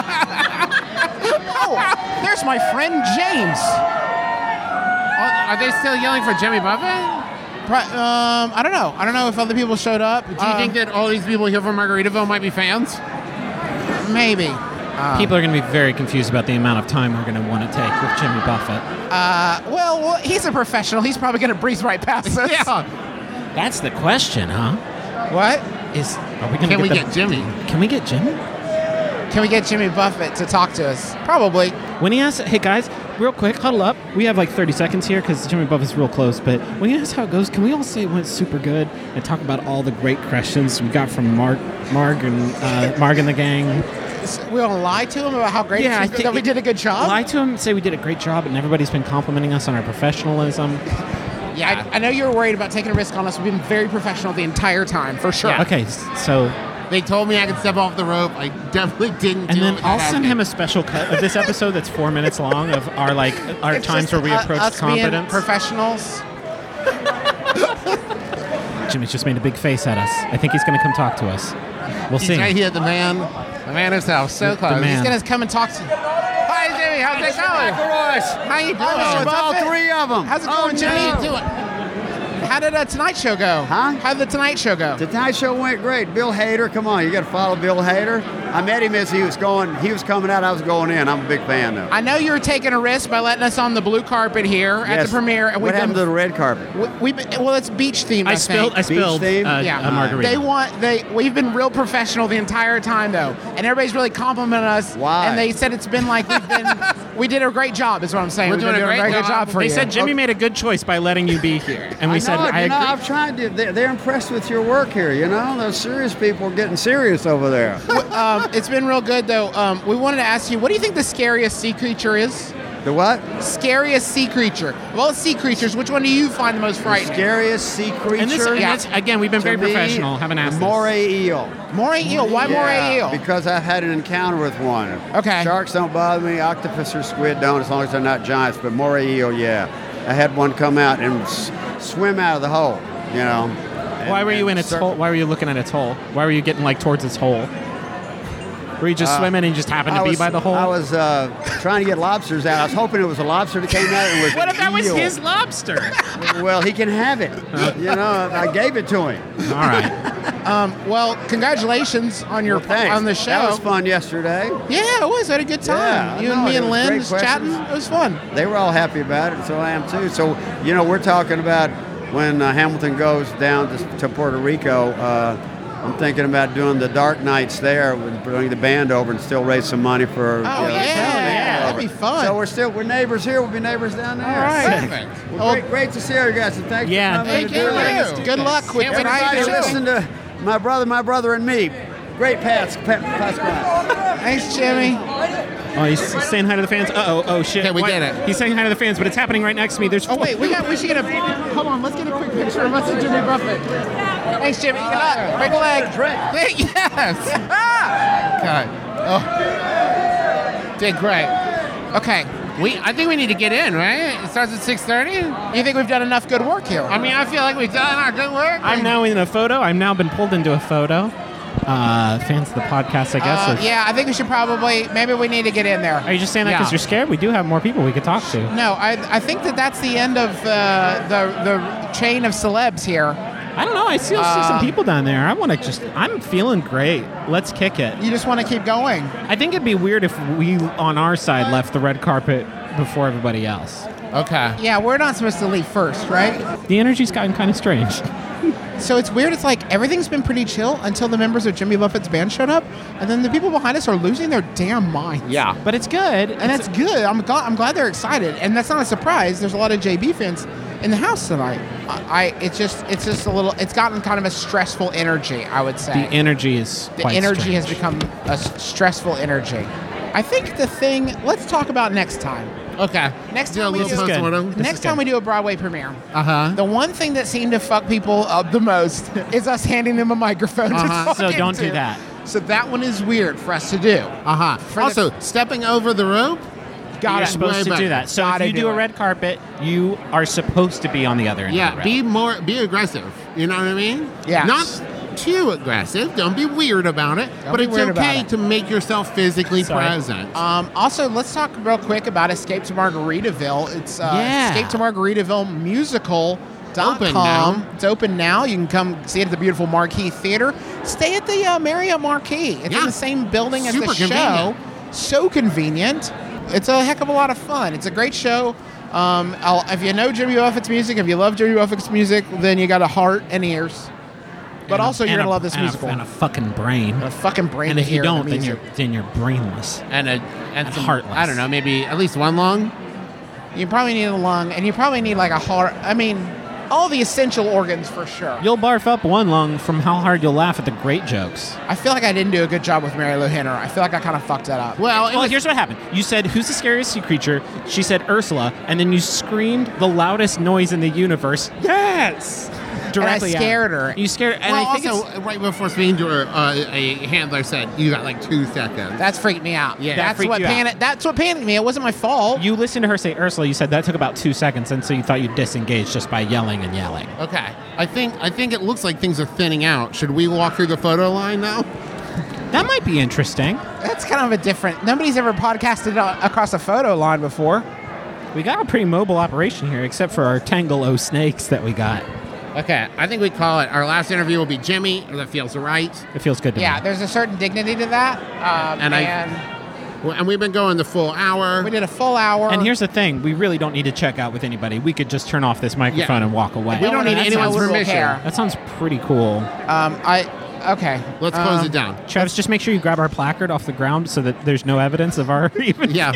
Oh, there's my friend James. Oh, are they still yelling for Jimmy Buffett? Pro- um, I don't know. I don't know if other people showed up. Do you Uh, think that all these people here from Margaritaville might be fans? Maybe. Uh, People are going to be very confused about the amount of time we're going to want to take with Jimmy Buffett. Uh, well, well, he's a professional. He's probably going to breeze right past us. Yeah. That's the question, huh? What? Is are we going to Can we the- get Jimmy? Can we get Jimmy? Can we get Jimmy Buffett to talk to us? Probably. When he asks, hey guys, real quick, huddle up. We have like thirty seconds here because Jimmy Buffett's real close. But when he asks how it goes, can we all say it went super good and talk about all the great questions we got from Mark, Marg, and uh, Marg and the gang? We want to lie to him about how great Yeah, I it is, think that we did a good job. Lie to him, say we did a great job, and everybody's been complimenting us on our professionalism. Yeah, I, I know you were worried about taking a risk on us. We've been very professional the entire time, for sure. Yeah. Okay, s- so They told me I could step off the rope. I definitely didn't. and do then it I'll without send having him a special cut of this episode that's four minutes long of our like our It's times just, where we uh, approached us being competence. professionals. Jimmy's just made a big face at us. I think he's going to come talk to us. We'll He's see. right here, the man. The man himself, so The- the close. He's man. going to come and talk to you. Hi, Jimmy. How's it going? How you doing? Hello, it's all Buffett? three of them. How's it Oh, going, Jimmy? no. How you doing? How did uh, Tonight Show go? Huh? How did the Tonight Show go? The Tonight Show went great. Bill Hader, come on, you got to follow Bill Hader. I met him as he was going. He was coming out. I was going in. I'm a big fan of. I know you were taking a risk by letting us on the blue carpet here at Yes. the premiere. And What we've happened been, to the red carpet? we, we've been, well, it's beach themed. I, I spilled. I think. spilled uh, theme? Yeah. a margarita. They want they. We've been real professional the entire time though, and everybody's really complimenting us. Why? And they said it's been like we've been. We did a great job. Is what I'm saying. We're We've doing been a doing great good job. job for They you. said Jimmy made a good choice by letting you be here, and we I said know, I you know, agree. I've tried to. They're, they're impressed with your work here. You know, those serious people are getting serious over there. um, it's been real good though. Um, we wanted to ask you, what do you think the scariest sea creature is? The what? Scariest sea creature. Of all the sea creatures, which one do you find the most frightening? Scariest sea creature. And this, and Yeah. that's, again, we've been To very me, professional. Haven't asked the this. moray eel. Moray eel. Why Yeah, moray eel? Because I've had an encounter with one. Okay. Sharks don't bother me. Octopus or squid don't, as long as they're not giants. But moray eel, yeah. I had one come out and s- swim out of the hole. You know. Why And- were you and in its cir- hole? Why were you looking at its hole? Why were you getting like towards its hole? Were you just Uh, swimming and you just happened to I be was- by the hole? I was uh, trying to get lobsters out. I was hoping it was a lobster that came out and was What an if that was eel. his lobster? Well, he can have it. You know, I gave it to him. All right. Um, well, congratulations on your Well, thanks. on the show. That was fun yesterday. Yeah, it was. I had a good time. Yeah, I you and know, me it and was Lynn great just questions. chatting. It was fun. They were all happy about it, so I am too. So, you know, we're talking about when uh, Hamilton goes down to, to Puerto Rico. Uh, I'm thinking about doing the dark nights there, and bring the band over and still raise some money for. Oh, you know, yeah, the band yeah, that'd over. be fun. So we're still we're neighbors here. We'll be neighbors down there. All right. Sick. Well, great, great to see you guys. And thanks Yeah, for coming. Thank to do it. you. Good luck with Everybody tonight's show. listen to my brother, my brother, and me. Great Pats, Pat, Pat's Grind. Thanks, Jimmy. Oh, he's saying hi to the fans. Uh oh. Oh shit. Okay, we What? did it. He's saying hi to the fans, but it's happening right next to me. There's. Oh wait, we got. We should get a. Hold on, let's get a quick picture of us and Jimmy Buffett. Thanks, Jimmy. Good luck. Big leg. Yes. Okay. Oh. Did great. Okay. We. I think we need to get in, right? It starts at six thirty. You think we've done enough good work here? I mean, I feel like we've done our good work. I'm now in a photo. I've now been pulled into a photo. Uh, fans of the podcast, I guess. Uh, or- yeah, I think we should probably. Maybe we need to get in there. Are you just saying that because Yeah. you're scared? We do have more people we could talk to. No, I, I think that that's the end of uh, the the chain of celebs here. I don't know. I still see Uh, some people down there. I want to just. I'm feeling great. Let's kick it. You just want to keep going. I think it'd be weird if we, on our side, left the red carpet before everybody else. Okay. Yeah, we're not supposed to leave first, right? The energy's gotten kind of strange. So it's weird. It's like everything's been pretty chill until the members of Jimmy Buffett's band showed up, and then the people behind us are losing their damn minds. Yeah. But it's good. And that's good. I'm glad, I'm glad they're excited, and that's not a surprise. There's a lot of J B fans in the house tonight. I, I it's just it's just a little. It's gotten kind of a stressful energy, I would say. The energy is The quite energy strange. has become a s- stressful energy. I think the thing. Let's talk about next time. Okay. Next Do a time we little do postmortem. This next is time good. we do a Broadway premiere. Uh huh. The one thing that seemed to fuck people up the most is us handing them a microphone to Uh-huh. talk So don't do into. that. So that one is weird for us to do. Uh huh. For the- Also, stepping over the rope. Got You're it. supposed Way to better. do that. So if Gotta you do, do a it. red carpet, you are supposed to be on the other end. of Yeah. the Be rail. more. Be aggressive. You know what I mean? Yes. Not too aggressive. Don't be weird about it. Don't but be it's weird about okay it. to make yourself physically Sorry. present. Um, also, let's talk real quick about Escape to Margaritaville. It's uh, Yeah. Escape to Margaritaville musical. Open now. It's open now. You can come see it at the beautiful Marquee Theater. Stay at the uh, Marriott Marquee. It's Yeah. in the same building as Super the show. convenient. So convenient. It's a heck of a lot of fun. It's a great show. Um, I'll, if you know Jimmy Buffett's music, if you love Jimmy Buffett's music, then you got a heart and ears. But And a- also, you're and gonna a- love this and musical. A, and a fucking brain. a fucking brain. And to if you hear the don't, then music. you're then you're brainless. And a and, And some, heartless. I don't know. Maybe at least one lung. You probably need a lung, and you probably need like a heart. I mean, all the essential organs for sure. You'll barf up one lung from how hard you'll laugh at the great jokes. I feel like I didn't do a good job with Mary Lou Henner. I feel like I kind of fucked that up. Well, it Well, was- here's what happened. You said, "Who's the scariest sea creature?" She said, "Ursula," and then you screamed the loudest noise in the universe. Yes. Directly and I scared at her. You scared, and well, I think also, right before speaking to her, uh, a handler said you got like two seconds. That's freaked me out. Yeah. That that's freaked what you out. panicked. That's what panicked me. It wasn't my fault. you listened to her say Ursula. You said that took about two seconds, and so you thought you'd disengage just by yelling and yelling. Okay. I think I think it looks like things are thinning out. Should we walk through the photo line now? That might be interesting. That's kind of a different. Nobody's ever podcasted uh, across a photo line before. We got a pretty mobile operation here, except for our Tangle O snakes that we got. Okay. I think we call it. Our last interview will be Jimmy. That feels right. It feels good to Yeah, me. there's a certain dignity to that. Um, And and I- Well, and we've been going the full hour. we did a full hour. And here's the thing: we really don't need to check out with anybody. We could just turn off this microphone Yeah. and walk away. We don't need That's anyone's how we will permission. care. That sounds pretty cool. Um, I okay. Let's close Um, it down. Travis, just make sure you grab our placard off the ground so that there's no evidence of our even. Yeah.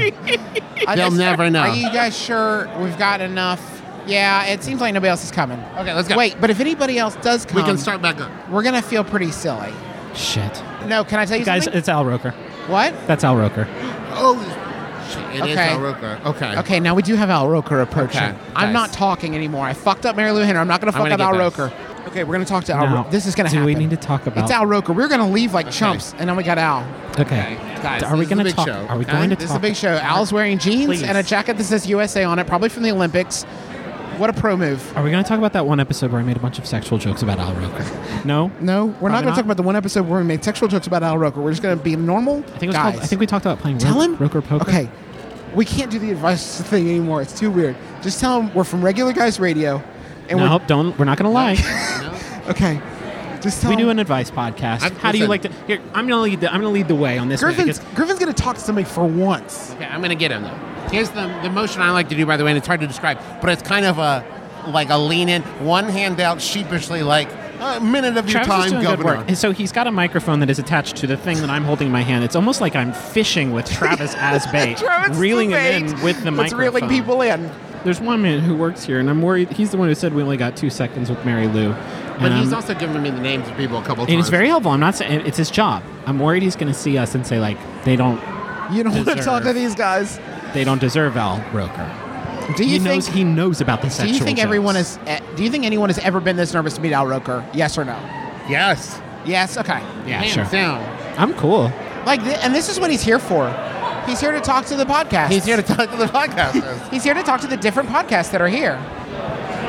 I They'll just- never know. Are you guys sure we've got enough? Yeah, it seems like nobody else is coming. Okay, let's go. Wait, but if anybody else does come, We can start back up. We're gonna feel pretty silly. Shit. No, can I tell you Guys, something? it's Al Roker. What? That's Al Roker. Oh, shit. It is Okay. Al Roker. Okay. Okay, now we do have Al Roker approaching. Okay, I'm guys. not talking anymore. I fucked up Mary Lou Henner. I'm not gonna I'm fuck gonna up Al get this. Roker. Okay, we're gonna talk to Al. Now, Ro- this is gonna do happen. we need to talk about? It's Al Roker. We're gonna leave like chumps, and then we got Al. Okay. Guys, Are we this is a gonna big talk? show, Are we okay? going to This is talk? a big show. Al's wearing jeans Please. and a jacket that says U S A on it, probably from the Olympics. What a pro move. Are we going to talk about that one episode where I made a bunch of sexual jokes about Al Roker? No. No, we're not Probably going to not? talk about the one episode where we made sexual jokes about Al Roker. We're just going to be normal I think it was guys. called. I think we talked about playing Tell Ro- him. Roker poker. Okay, we can't do the advice thing anymore. It's too weird. Just tell him we're from Regular Guys Radio, and No, don't. We're not going to lie. we're okay. Just tell we him. do an advice podcast. I- How do you listen. like to? Here, I'm going to lead. The, I'm going to lead the way on this one Griffin's, because Griffin's going to talk to somebody for once. Okay, I'm gonna get him though. Here's the the motion I like to do, by the way, and it's hard to describe, but it's kind of a like a lean in, one hand out sheepishly, like a minute of your Travis is time, doing good Governor. work. And so he's got a microphone that is attached to the thing that I'm holding in my hand. It's almost like I'm fishing with Travis as bait, Travis is reeling the him bait in with the that's microphone. reeling people in. There's one man who works here, and I'm worried. He's the one who said we only got two seconds with Mary Lou. But And he's I'm- also given me the names of people a couple and times. it's very helpful. I'm not saying it's his job. I'm worried he's going to see us and say like they don't You don't want to Deserve. talk to these guys. they don't deserve Al Roker. Do you he think? knows he knows about the do sexual you think jokes. everyone is? eh, Do you think anyone has ever been this nervous to meet Al Roker? Yes or no? Yes. Yes. Okay. Yeah, Hands sure. down. I'm cool. Like, th- and this is what he's here for. He's here to talk to the podcast. He's here to talk to the podcasters. He's here to talk to the different podcasts that are here.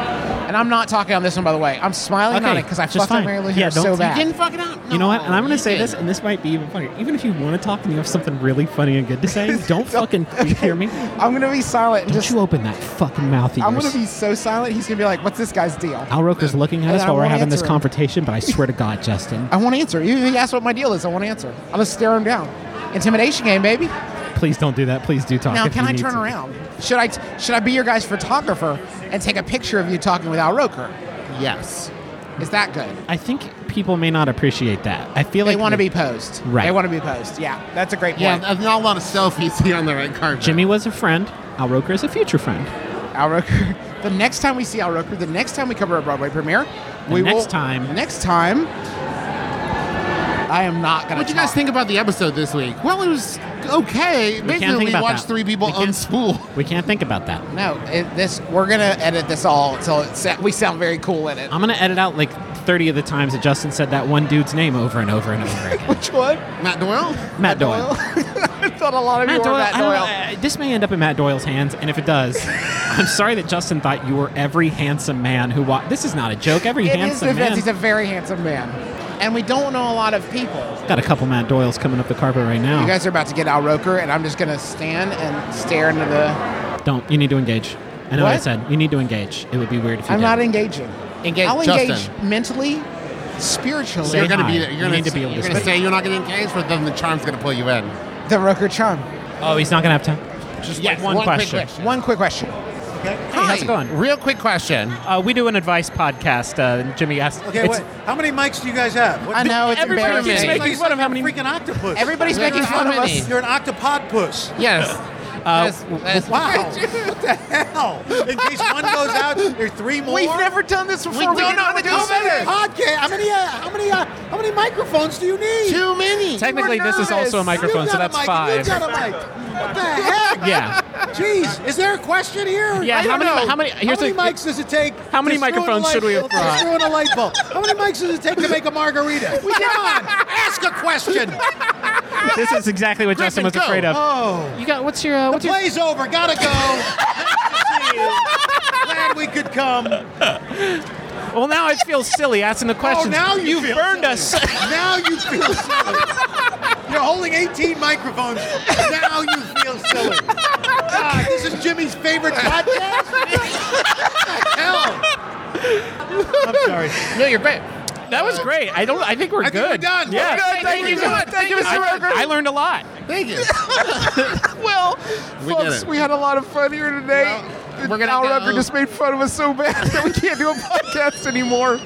And I'm not talking on this one, by the way. I'm smiling Okay, on it because I just fucked fine. up Mary Lou Yeah, Harris don't- so You bad. Didn't fuck it up. You know what? And I'm going you to say did. this, and this might be even funnier. Even if you want to talk and you have something really funny and good to say, don't fucking you hear me. I'm gonna be silent and Don't just. you open that fucking mouth of yours. I'm gonna be so silent. He's gonna be like, "What's this guy's deal?" Al Roker's looking at And us I while we're won't having this answer him. confrontation, but I swear to God, Justin, I want to answer. He he asked what my deal is. I want to answer. I'll just stare him down. Intimidation game, baby. please don't do that. Please do talk. Now, if can you I need turn to. around? Should I should I be your guys' photographer and take a picture of you talking with Al Roker? Yes. Is that good? I think people may not appreciate that. I feel They like want to the- be posed. Right. They want to be posed. Yeah, that's a great point. Yeah, there's not a lot of selfies here on the red carpet. Jimmy was a friend. Al Roker is a future friend. Al Roker. The next time we see Al Roker, the next time we cover a Broadway premiere, The we next will. time. Next time. I am not gonna. What you guys think about the episode this week? Well, it was okay. We can't Basically, think we about watched that. three people We can't- unspool. We can't think about that. No, it, this we're gonna edit this all until it sa- we sound very cool in it. I'm gonna edit out like thirty of the times that Justin said that one dude's name over and over and over again. Which one? Matt Doyle? Matt Doyle. I thought a lot of Matt you Doyle. were Matt I don't Doyle. know, uh, this may end up in Matt Doyle's hands, and if it does, I'm sorry that Justin thought you were every handsome man who wa- This is not a joke. Every It is handsome defense. man. He's a very handsome man, and we don't know a lot of people. Got a couple Matt Doyles coming up the carpet right now. You guys are about to get Al Roker, and I'm just gonna stand and stare into the. Don't. You need to engage. I know what I What? said. You need to engage. It would be weird if you I'm did. not engaging. Engage, I'll Justin. engage mentally, spiritually. Say you're gonna hi. be. You're You gonna, need to be able to you're gonna speak. say you're not getting engaged, but then the charm's gonna pull you in. The Roker charm. Oh, he's not gonna have time. Just Yes, like one, one quick question. question. One quick question. Hey, how's it going? Real quick question. Uh, we do an advice podcast. Uh, Jimmy asked. Okay, it's- what, how many mics do you guys have? What, I know it's Everybody keeps embarrassing. making fun of how many. freaking octopus. Everybody's Like, making how fun of many? us. You're an octopod puss. Yes. Uh, That's- that's- Wow. What the hell? In case one goes out, there's three more. We've never done this before. We don't didn't know how wanna to do do it. it. Podcast. How many? Uh, how many? Uh, how many microphones do you need? Too many. Technically, this is also a microphone, You so got that's a mic, five. You got a mic. What the heck? Yeah. Jeez, is there a question here? Yeah, I don't how many- know. how many- here's how many the- mics does it take? How many to screw in a microphones light- should we have to brought? Screw in a light bulb. How many mics does it take to make a margarita? Come on, ask a question. This is exactly what Justin was go. afraid of. Oh, You got what's your uh, the what's your play's over. Gotta go. Nice to see you. Glad we could come. Well, now I feel silly asking the questions. Oh, now you You've feel burned silly. us. Now you feel silly. You're holding eighteen microphones. Now you feel silly. God, this is Jimmy's favorite podcast? What the hell? I'm sorry. No, you're great. That was great. I don't. I think we're I think good. we're done. Yeah. We're good. Thank you. We're good. Thank you, Mister I- Roker. I learned a lot. Thank you. Well, We folks, did it. we had a lot of fun here today. we're gonna Al go- Roker just made fun of us so bad that we can't do a podcast anymore.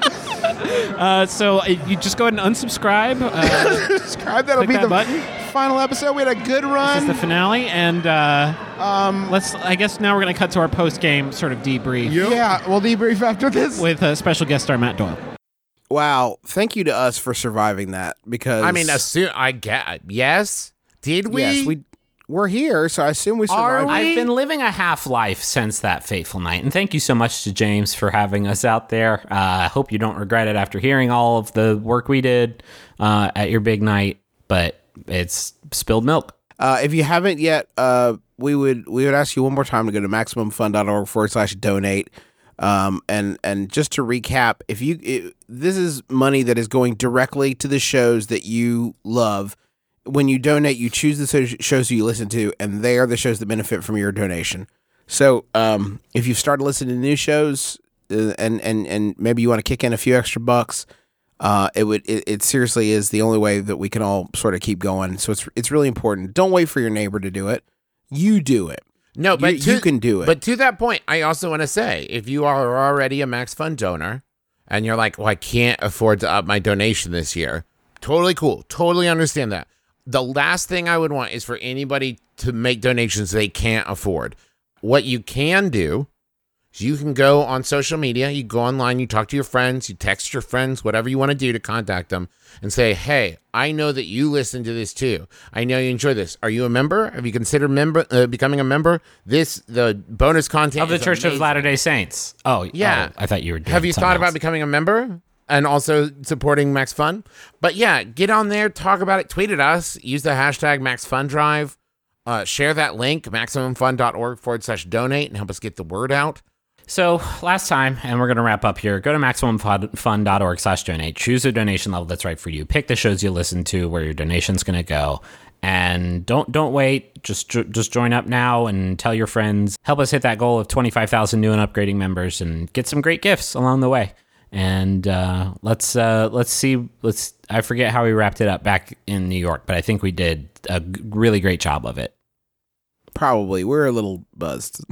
Uh, so uh, you just go ahead and unsubscribe. Uh, Subscribe. That'll Click be that the button. final episode. We had a good this run. is the finale, and uh, um, let's. I guess now we're gonna cut to our post game sort of debrief Yeah, we'll debrief after this. with uh, special guest star Matt Doyle. Wow, thank you to us for surviving that because I mean, assume I get. Yes. Did we? yes, we we're here, so I assume we Are survived. we? I've been living a half life since that fateful night, and thank you so much to James for having us out there. Uh, I hope you don't regret it after hearing all of the work we did uh, at your big night, but it's spilled milk. Uh, if you haven't yet, uh, we would we would ask you one more time to go to maximumfun.org forward slash donate. Um, and and just to recap, if you it, this is money that is going directly to the shows that you love. When you donate, you choose the so- shows you listen to, and they are the shows that benefit from your donation. So, um, if you've started listening to new shows, uh, and and and maybe you want to kick in a few extra bucks, uh, it would it, it seriously is the only way that we can all sort of keep going. So it's it's really important. Don't wait for your neighbor to do it. You do it. No, but you, to, you can do it. But to that point, I also want to say, if you are already a Max Fun donor, and you're like, "Well, I can't afford to up my donation this year," totally cool. Totally understand that. The last thing I would want is for anybody to make donations they can't afford. What you can do is you can go on social media, you go online, you talk to your friends, you text your friends, whatever you want to do to contact them and say, hey, I know that you listen to this too. I know you enjoy this. Are you a member? Have you considered member uh, becoming a member? This, the bonus content Of the is Church amazing. of Latter-day Saints. Oh, Yeah. oh, I thought you were doing Have you something thought about else. becoming a member and also supporting Max Fun? But yeah, get on there, talk about it, tweet at us, use the hashtag MaxFunDrive, uh, share that link, maximumfun.org forward slash donate, and help us get the word out. So last time, and we're going to wrap up here, go to maximum fun dot org slash donate. Choose a donation level that's right for you. Pick the shows you listen to where your donation's going to go. And don't don't wait. Just just join up now and tell your friends. Help us hit that goal of twenty-five thousand new and upgrading members and get some great gifts along the way. And uh, let's uh, let's see. Let's I forget how we wrapped it up back in New York, but I think we did a g- really great job of it. Probably. We're a little buzzed.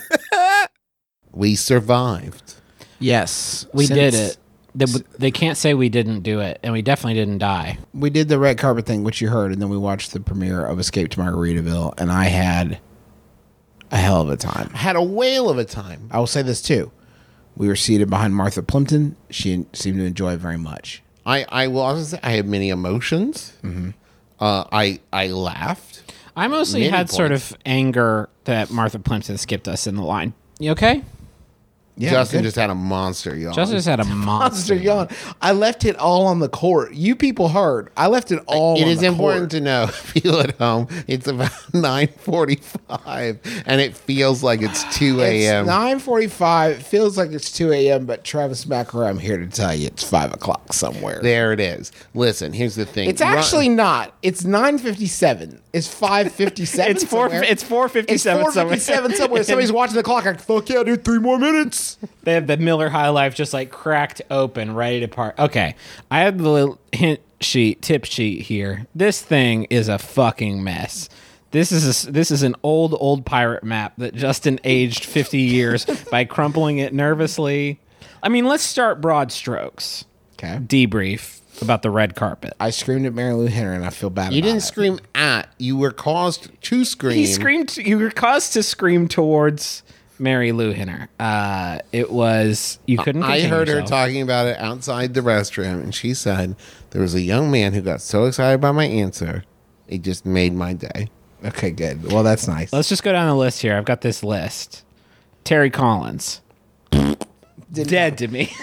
We survived. Yes. We Since- did it. They, they can't say we didn't do it, and we definitely didn't die. We did the red carpet thing, which you heard, and then we watched the premiere of Escape to Margaritaville, and I had a hell of a time. Had a whale of a time. I will say this, too. We were seated behind Martha Plimpton. She seemed to enjoy it very much. I, I will also say I had many emotions. Mm-hmm. Uh, I I laughed. I mostly Many had sort points. of anger that Martha Plimpton skipped us in the line. You okay? Yeah, Justin good. just had a monster yawn. Justin just had a monster. Monster yawn. I left it all on the court. You people heard. I left it all It on is the important court. to know, people at home, it's about nine forty-five, and it feels like it's two a.m. It's nine forty-five. It feels like it's two a.m., but Travis Macker, I'm here to tell you it's five o'clock somewhere. There it is. Listen, here's the thing. It's actually not. It's nine fifty-seven. It's five fifty-seven. It's four. somewhere. It's four It's fifty-seven. four fifty-seven somewhere. Somebody's watching the clock. Like, fuck yeah, dude, three more minutes. They have the Miller High Life just like cracked open, ready to part. Okay, I have the little hint sheet, tip sheet here. This thing is a fucking mess. This is a, this is an old old pirate map that Justin aged fifty years by crumpling it nervously. I mean, let's start broad strokes. Okay. Debrief about the red carpet. I screamed at Mary Lou Henner, and I feel bad You about didn't it. scream at. You were caused to scream. He screamed. You were caused to scream towards Mary Lou Henner. Uh, it was you couldn't. I contain heard her yourself. talking about it outside the restroom, and she said there was a young man who got so excited by my answer, it just made my day. Okay, good. Well, that's nice. Let's just go down the list here. I've got this list. Terry Collins. Dead to me.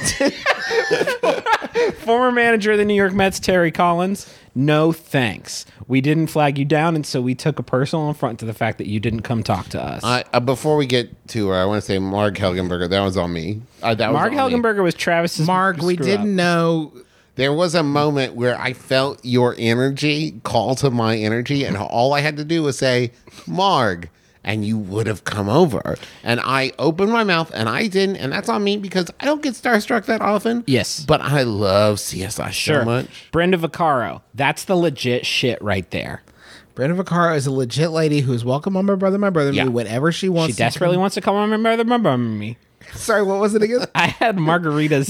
Former manager of the New York Mets, Terry Collins. No thanks. We didn't flag you down, and so we took a personal affront to the fact that you didn't come talk to us. I, uh, before we get to her, I want to say Mark Helgenberger. That was on me. Uh, that Mark was on me. Helgenberger was Travis's Mark, we screw didn't up. know. There was a moment where I felt your energy call to my energy, and all I had to do was say, Marg, and you would have come over. And I opened my mouth, and I didn't, and that's on me because I don't get starstruck that often. Yes. But I love C S I Sure. so much. Brenda Vaccaro. That's the legit shit right there. Brenda Vaccaro is a legit lady who is welcome on My Brother, My Brother, Yeah. Me whenever she wants. She desperately to wants to come on my brother, my brother, me. Sorry, what was it again? I had margaritas.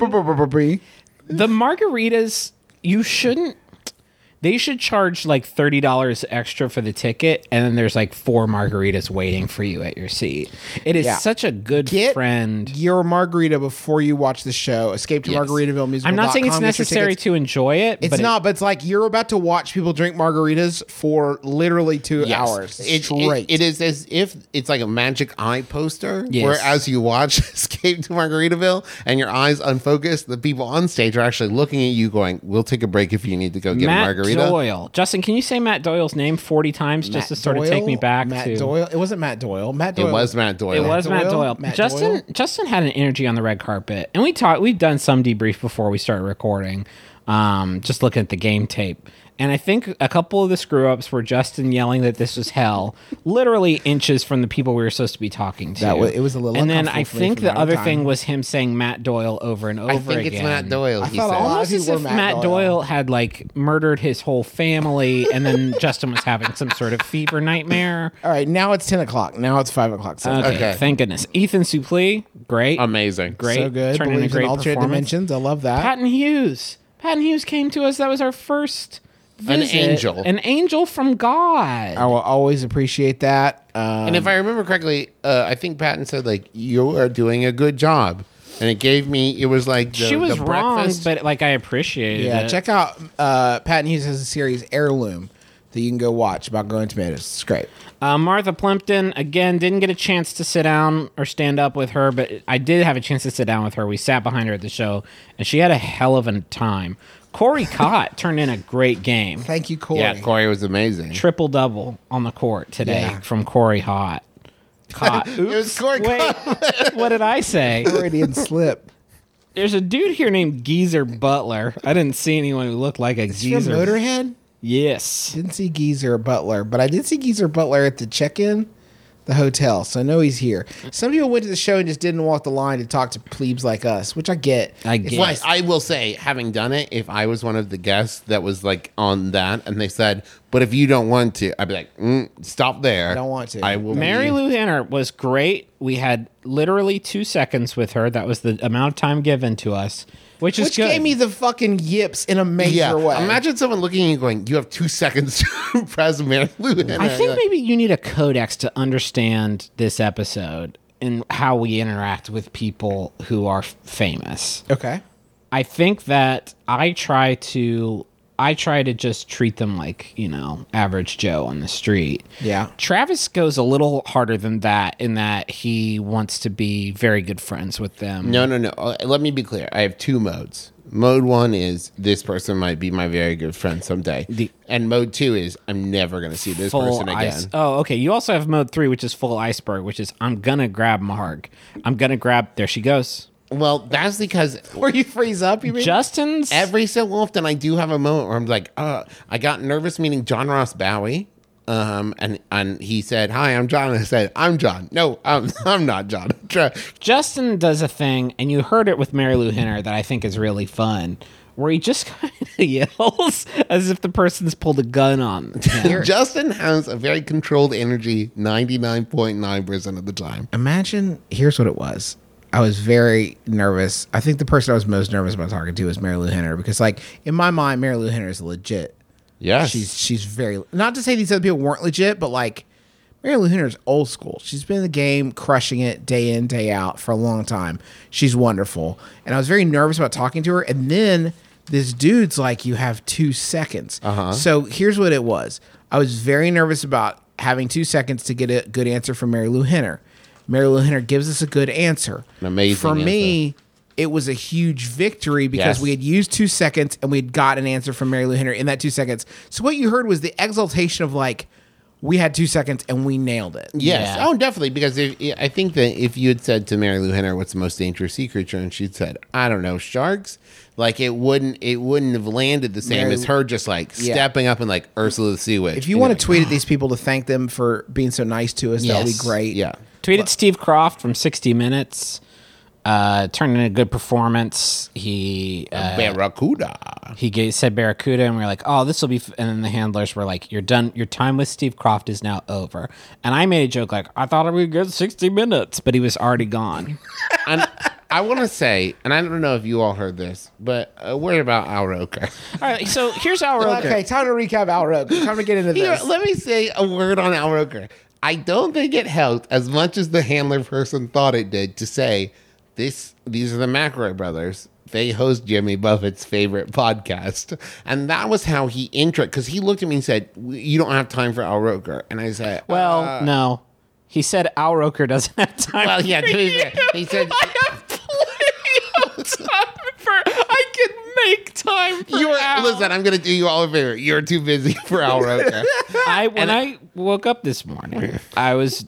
The margaritas, you shouldn't. They should charge like thirty dollars extra for the ticket, and then there's like four margaritas waiting for you at your seat. It is Yeah. such a good Get friend. your margarita before you watch the show. Escape to Yes. Margaritaville musical. I'm not saying it's necessary to enjoy it. It's but it- not, but it's like you're about to watch people drink margaritas for literally two Yes. hours It, straight. it, it is as if it's like a magic eye poster, Yes. where as you watch Escape to Margaritaville and your eyes unfocused, the people on stage are actually looking at you going, we'll take a break if you need to go get Matt a margarita. Doyle. Justin, can you say Matt Doyle's name forty times just Matt to sort of take me Doyle? back Matt to Doyle. It wasn't Matt Doyle. Matt Doyle. It was Matt Doyle. It was Matt Doyle? Doyle. Matt Justin Doyle? Justin had an energy on the red carpet, and we talked. We've done some debrief before we started recording. Um, just looking at the game tape, and I think a couple of the screw ups were Justin yelling that this was hell, literally inches from the people we were supposed to be talking to. That was- it was a little And then uncomfortable I for me think from the time to other time. thing was him saying Matt Doyle over and over I think again. it's Matt Doyle. I He thought said. a lot of Almost as people if were Matt, Matt Doyle. Doyle. had like murdered his whole family, and then Justin was having some sort of fever nightmare. All right, now it's ten o'clock. Now it's five o'clock. So Okay, Okay. thank goodness. Ethan Suplee, great, Amazing. great, so good. turned in a Believes in great alternate performance. dimensions. I love that. Patton Hughes. Patton Hughes came to us. That was our first An visit. angel. An angel from God. I will always appreciate that. Um, And if I remember correctly, uh, I think Patton said, like, you are doing a good job. And it gave me, it was like the, she was the wrong, breakfast. but like I appreciated yeah, it. check out uh, Patton Hughes has a series Heirloom that you can go watch about growing tomatoes. It's great. Uh, Martha Plimpton, again, didn't get a chance to sit down or stand up with her, but I did have a chance to sit down with her. We sat behind her at the show, and she had a hell of a time. Corey Cott turned in a great game. Thank you, Corey. yeah, Corey was amazing. Triple double on the court today Yeah. from Corey Hott. Caught. It was Corey Wait, what did I say? Freudian slip. There's a dude here named Geezer Butler. I didn't see anyone who looked like a From geezer. Motorhead? Yes. Didn't see Geezer Butler, but I did see Geezer Butler at the check-in, the hotel, so I know he's here. Some people went to the show and just didn't walk the line to talk to plebes like us, which I get. I It's get. like- But I will say, having done it, if I was one of the guests that was like on that, and they said, "But if you don't want to," I'd be like, mm, "Stop there." I don't want to. I will. Mary be- Lou Henner was great. We had literally two seconds with her. That was the amount of time given to us, which is Which good. gave me the fucking yips in a major Yeah. way. Imagine someone looking at you going, "You have two seconds to press Mary Lou Henner." I think Like, maybe you need a codex to understand this episode and how we interact with people who are f- famous. Okay. I think that I try to I try to just treat them like, you know, average Joe on the street. Yeah. Travis goes a little harder than that in that he wants to be very good friends with them. No, no, no. Uh, Let me be clear. I have two modes. Mode one is this person might be my very good friend someday, The- and mode two is I'm never going to see this Full person again. ice. Oh, okay. You also have mode three, which is full iceberg, which is I'm gonna grab Marg. I'm gonna grab. There she goes. Well, that's because Where you freeze up, you mean? Justin's. every so often I do have a moment where I'm like, uh, I got nervous meeting John Ross Bowie. Um, and, and he said, "Hi, I'm John." I said, "I'm John." No, I'm, I'm not John. Tra- Justin does a thing, and you heard it with Mary Lou Henner that I think is really fun, where he just kind of yells as if the person's pulled a gun on him. Justin has a very controlled energy ninety-nine point nine percent of the time. Imagine, here's what it was. I was very nervous. I think the person I was most nervous about talking to was Mary Lou Henner because, like, in my mind, Mary Lou Henner is legit. Yes. She's she's very, not to say these other people weren't legit, but like Mary Lou Henner is old school. She's been in the game, crushing it day in, day out for a long time. She's wonderful. And I was very nervous about talking to her. And then this dude's like, you have two seconds. Uh-huh. So here's what it was. I was very nervous about having two seconds to get a good answer from Mary Lou Henner. Mary Lou Henner gives us a good answer. An amazing For me, it was a huge victory because Yes. we had used two seconds and we'd got an answer from Mary Lou Henner in that two seconds. So what you heard was the exultation of like, we had two seconds and we nailed it. Yes. Yeah. Oh, definitely. Because if, I think that if you had said to Mary Lou Henner, "What's the most dangerous sea creature?" and she'd said, "I don't know, sharks," like it wouldn't it wouldn't have landed the same Mary- as her just like Yeah. stepping up and like Ursula the Sea Witch. If you want to tweet at these people to thank them for being so nice to us, that would be Yes. great. yeah. Tweeted Steve Croft from sixty minutes. Uh, turned in a good performance. He uh, Barracuda. he gave, said Barracuda, and we are like, "Oh, this will be." F-. And then the handlers were like, "You're done. Your time with Steve Croft is now over." And I made a joke like, "I thought it would get sixty minutes," but he was already gone. And I want to say, and I don't know if you all heard this, but a word about Al Roker. All right, so here's our Okay, time to recap Al Roker. Time to get into Here, this. let me say a word on Al Roker. I don't think it helped as much as the handler person thought it did to say, this. These are the McElroy brothers. They host Jimmy Buffett's favorite podcast. And that was how he intro, because he looked at me and said, "You don't have time for Al Roker." And I said, Well, uh, no, he said Al Roker doesn't have time. Well, for yeah, to be fair, you. he said- I have plenty of time for. I can make time for You're, Al. listen, I'm going to do you all a favor. You're too busy for Al Roker. I when I woke up this morning, I was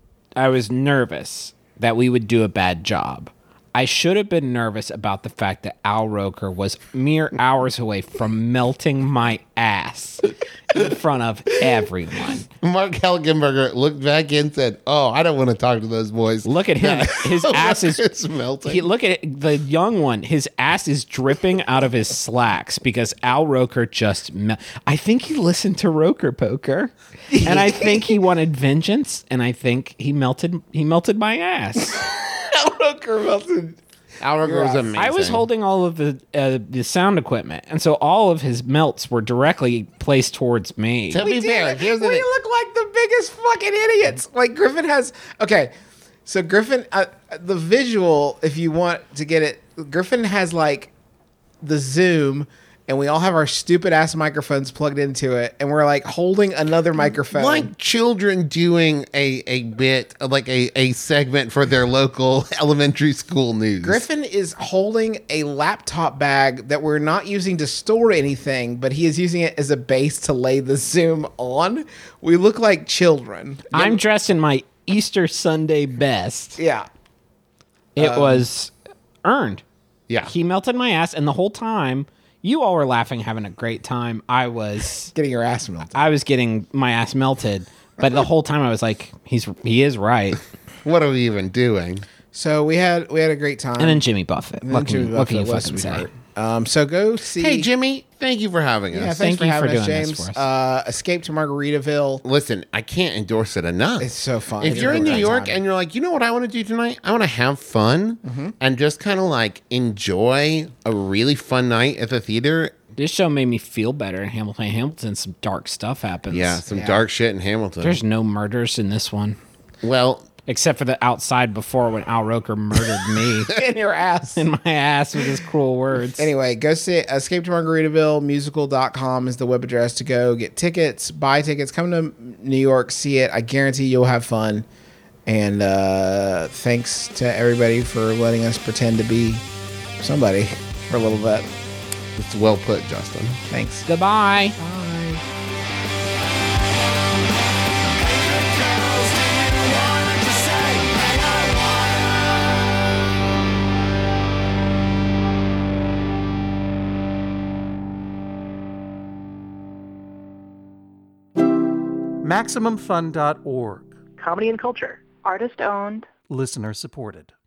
I was nervous that we would do a bad job. I should have been nervous about the fact that Al Roker was mere hours away from melting my ass in front of everyone. Mark Helgenberger looked back in and said, "Oh, I don't want to talk to those boys." Look at him. His ass is It's melting. He, look at it, the young one. His ass is dripping out of his slacks because Al Roker just. Me- I think he listened to Roker Poker, and I think he wanted vengeance, and I think he melted. He melted my ass. Al Roker melted. Al Roker was amazing. I was holding all of the uh, the sound equipment, and so all of his melts were directly placed towards me. To be fair, here's the we thing. look like the biggest fucking idiots. Like Griffin has. Okay, so Griffin, uh, the visual, if you want to get it, Griffin has like the Zoom, and we all have our stupid ass microphones plugged into it, and we're like holding another microphone. Like children doing a, a bit, like a, a segment for their local elementary school news. Griffin is holding a laptop bag that we're not using to store anything, but he is using it as a base to lay the Zoom on. We look like children. I'm dressed in my Easter Sunday best. Yeah. It Um, was earned. Yeah. He melted my ass, and the whole time, you all were laughing, having a great time. I was getting your ass melted. I was getting my ass melted, but the whole time I was like, he's he is right. What are we even doing? So we had we had a great time. And then Jimmy Buffett. And then What can, Jimmy what can you Buffett was fucking say? sweetheart. Um, so go see. Hey, Jimmy, thank you for having us. Yeah, thanks Thank for you having for us, doing this James. for us. Uh, Escape to Margaritaville. Listen, I can't endorse it enough. It's so fun. If It's you're a in New great York time. and you're like, you know what I want to do tonight? I want to have fun Mm-hmm. and just kind of like enjoy a really fun night at the theater. This show made me feel better in Hamilton. Hamilton, some dark stuff happens. Yeah, some Yeah. dark shit in Hamilton. There's no murders in this one. well, Except for the outside before when Al Roker murdered me in your ass. in my ass with his cruel words. Anyway, go see Escape to Margaritaville. Musical dot com is the web address to go get tickets, buy tickets, come to New York, see it. I guarantee you'll have fun. And uh, thanks to everybody for letting us pretend to be somebody for a little bit. it's well put, Justin. Thanks. Goodbye. Maximum Fun dot org. Comedy and culture. Artist owned. Listener supported.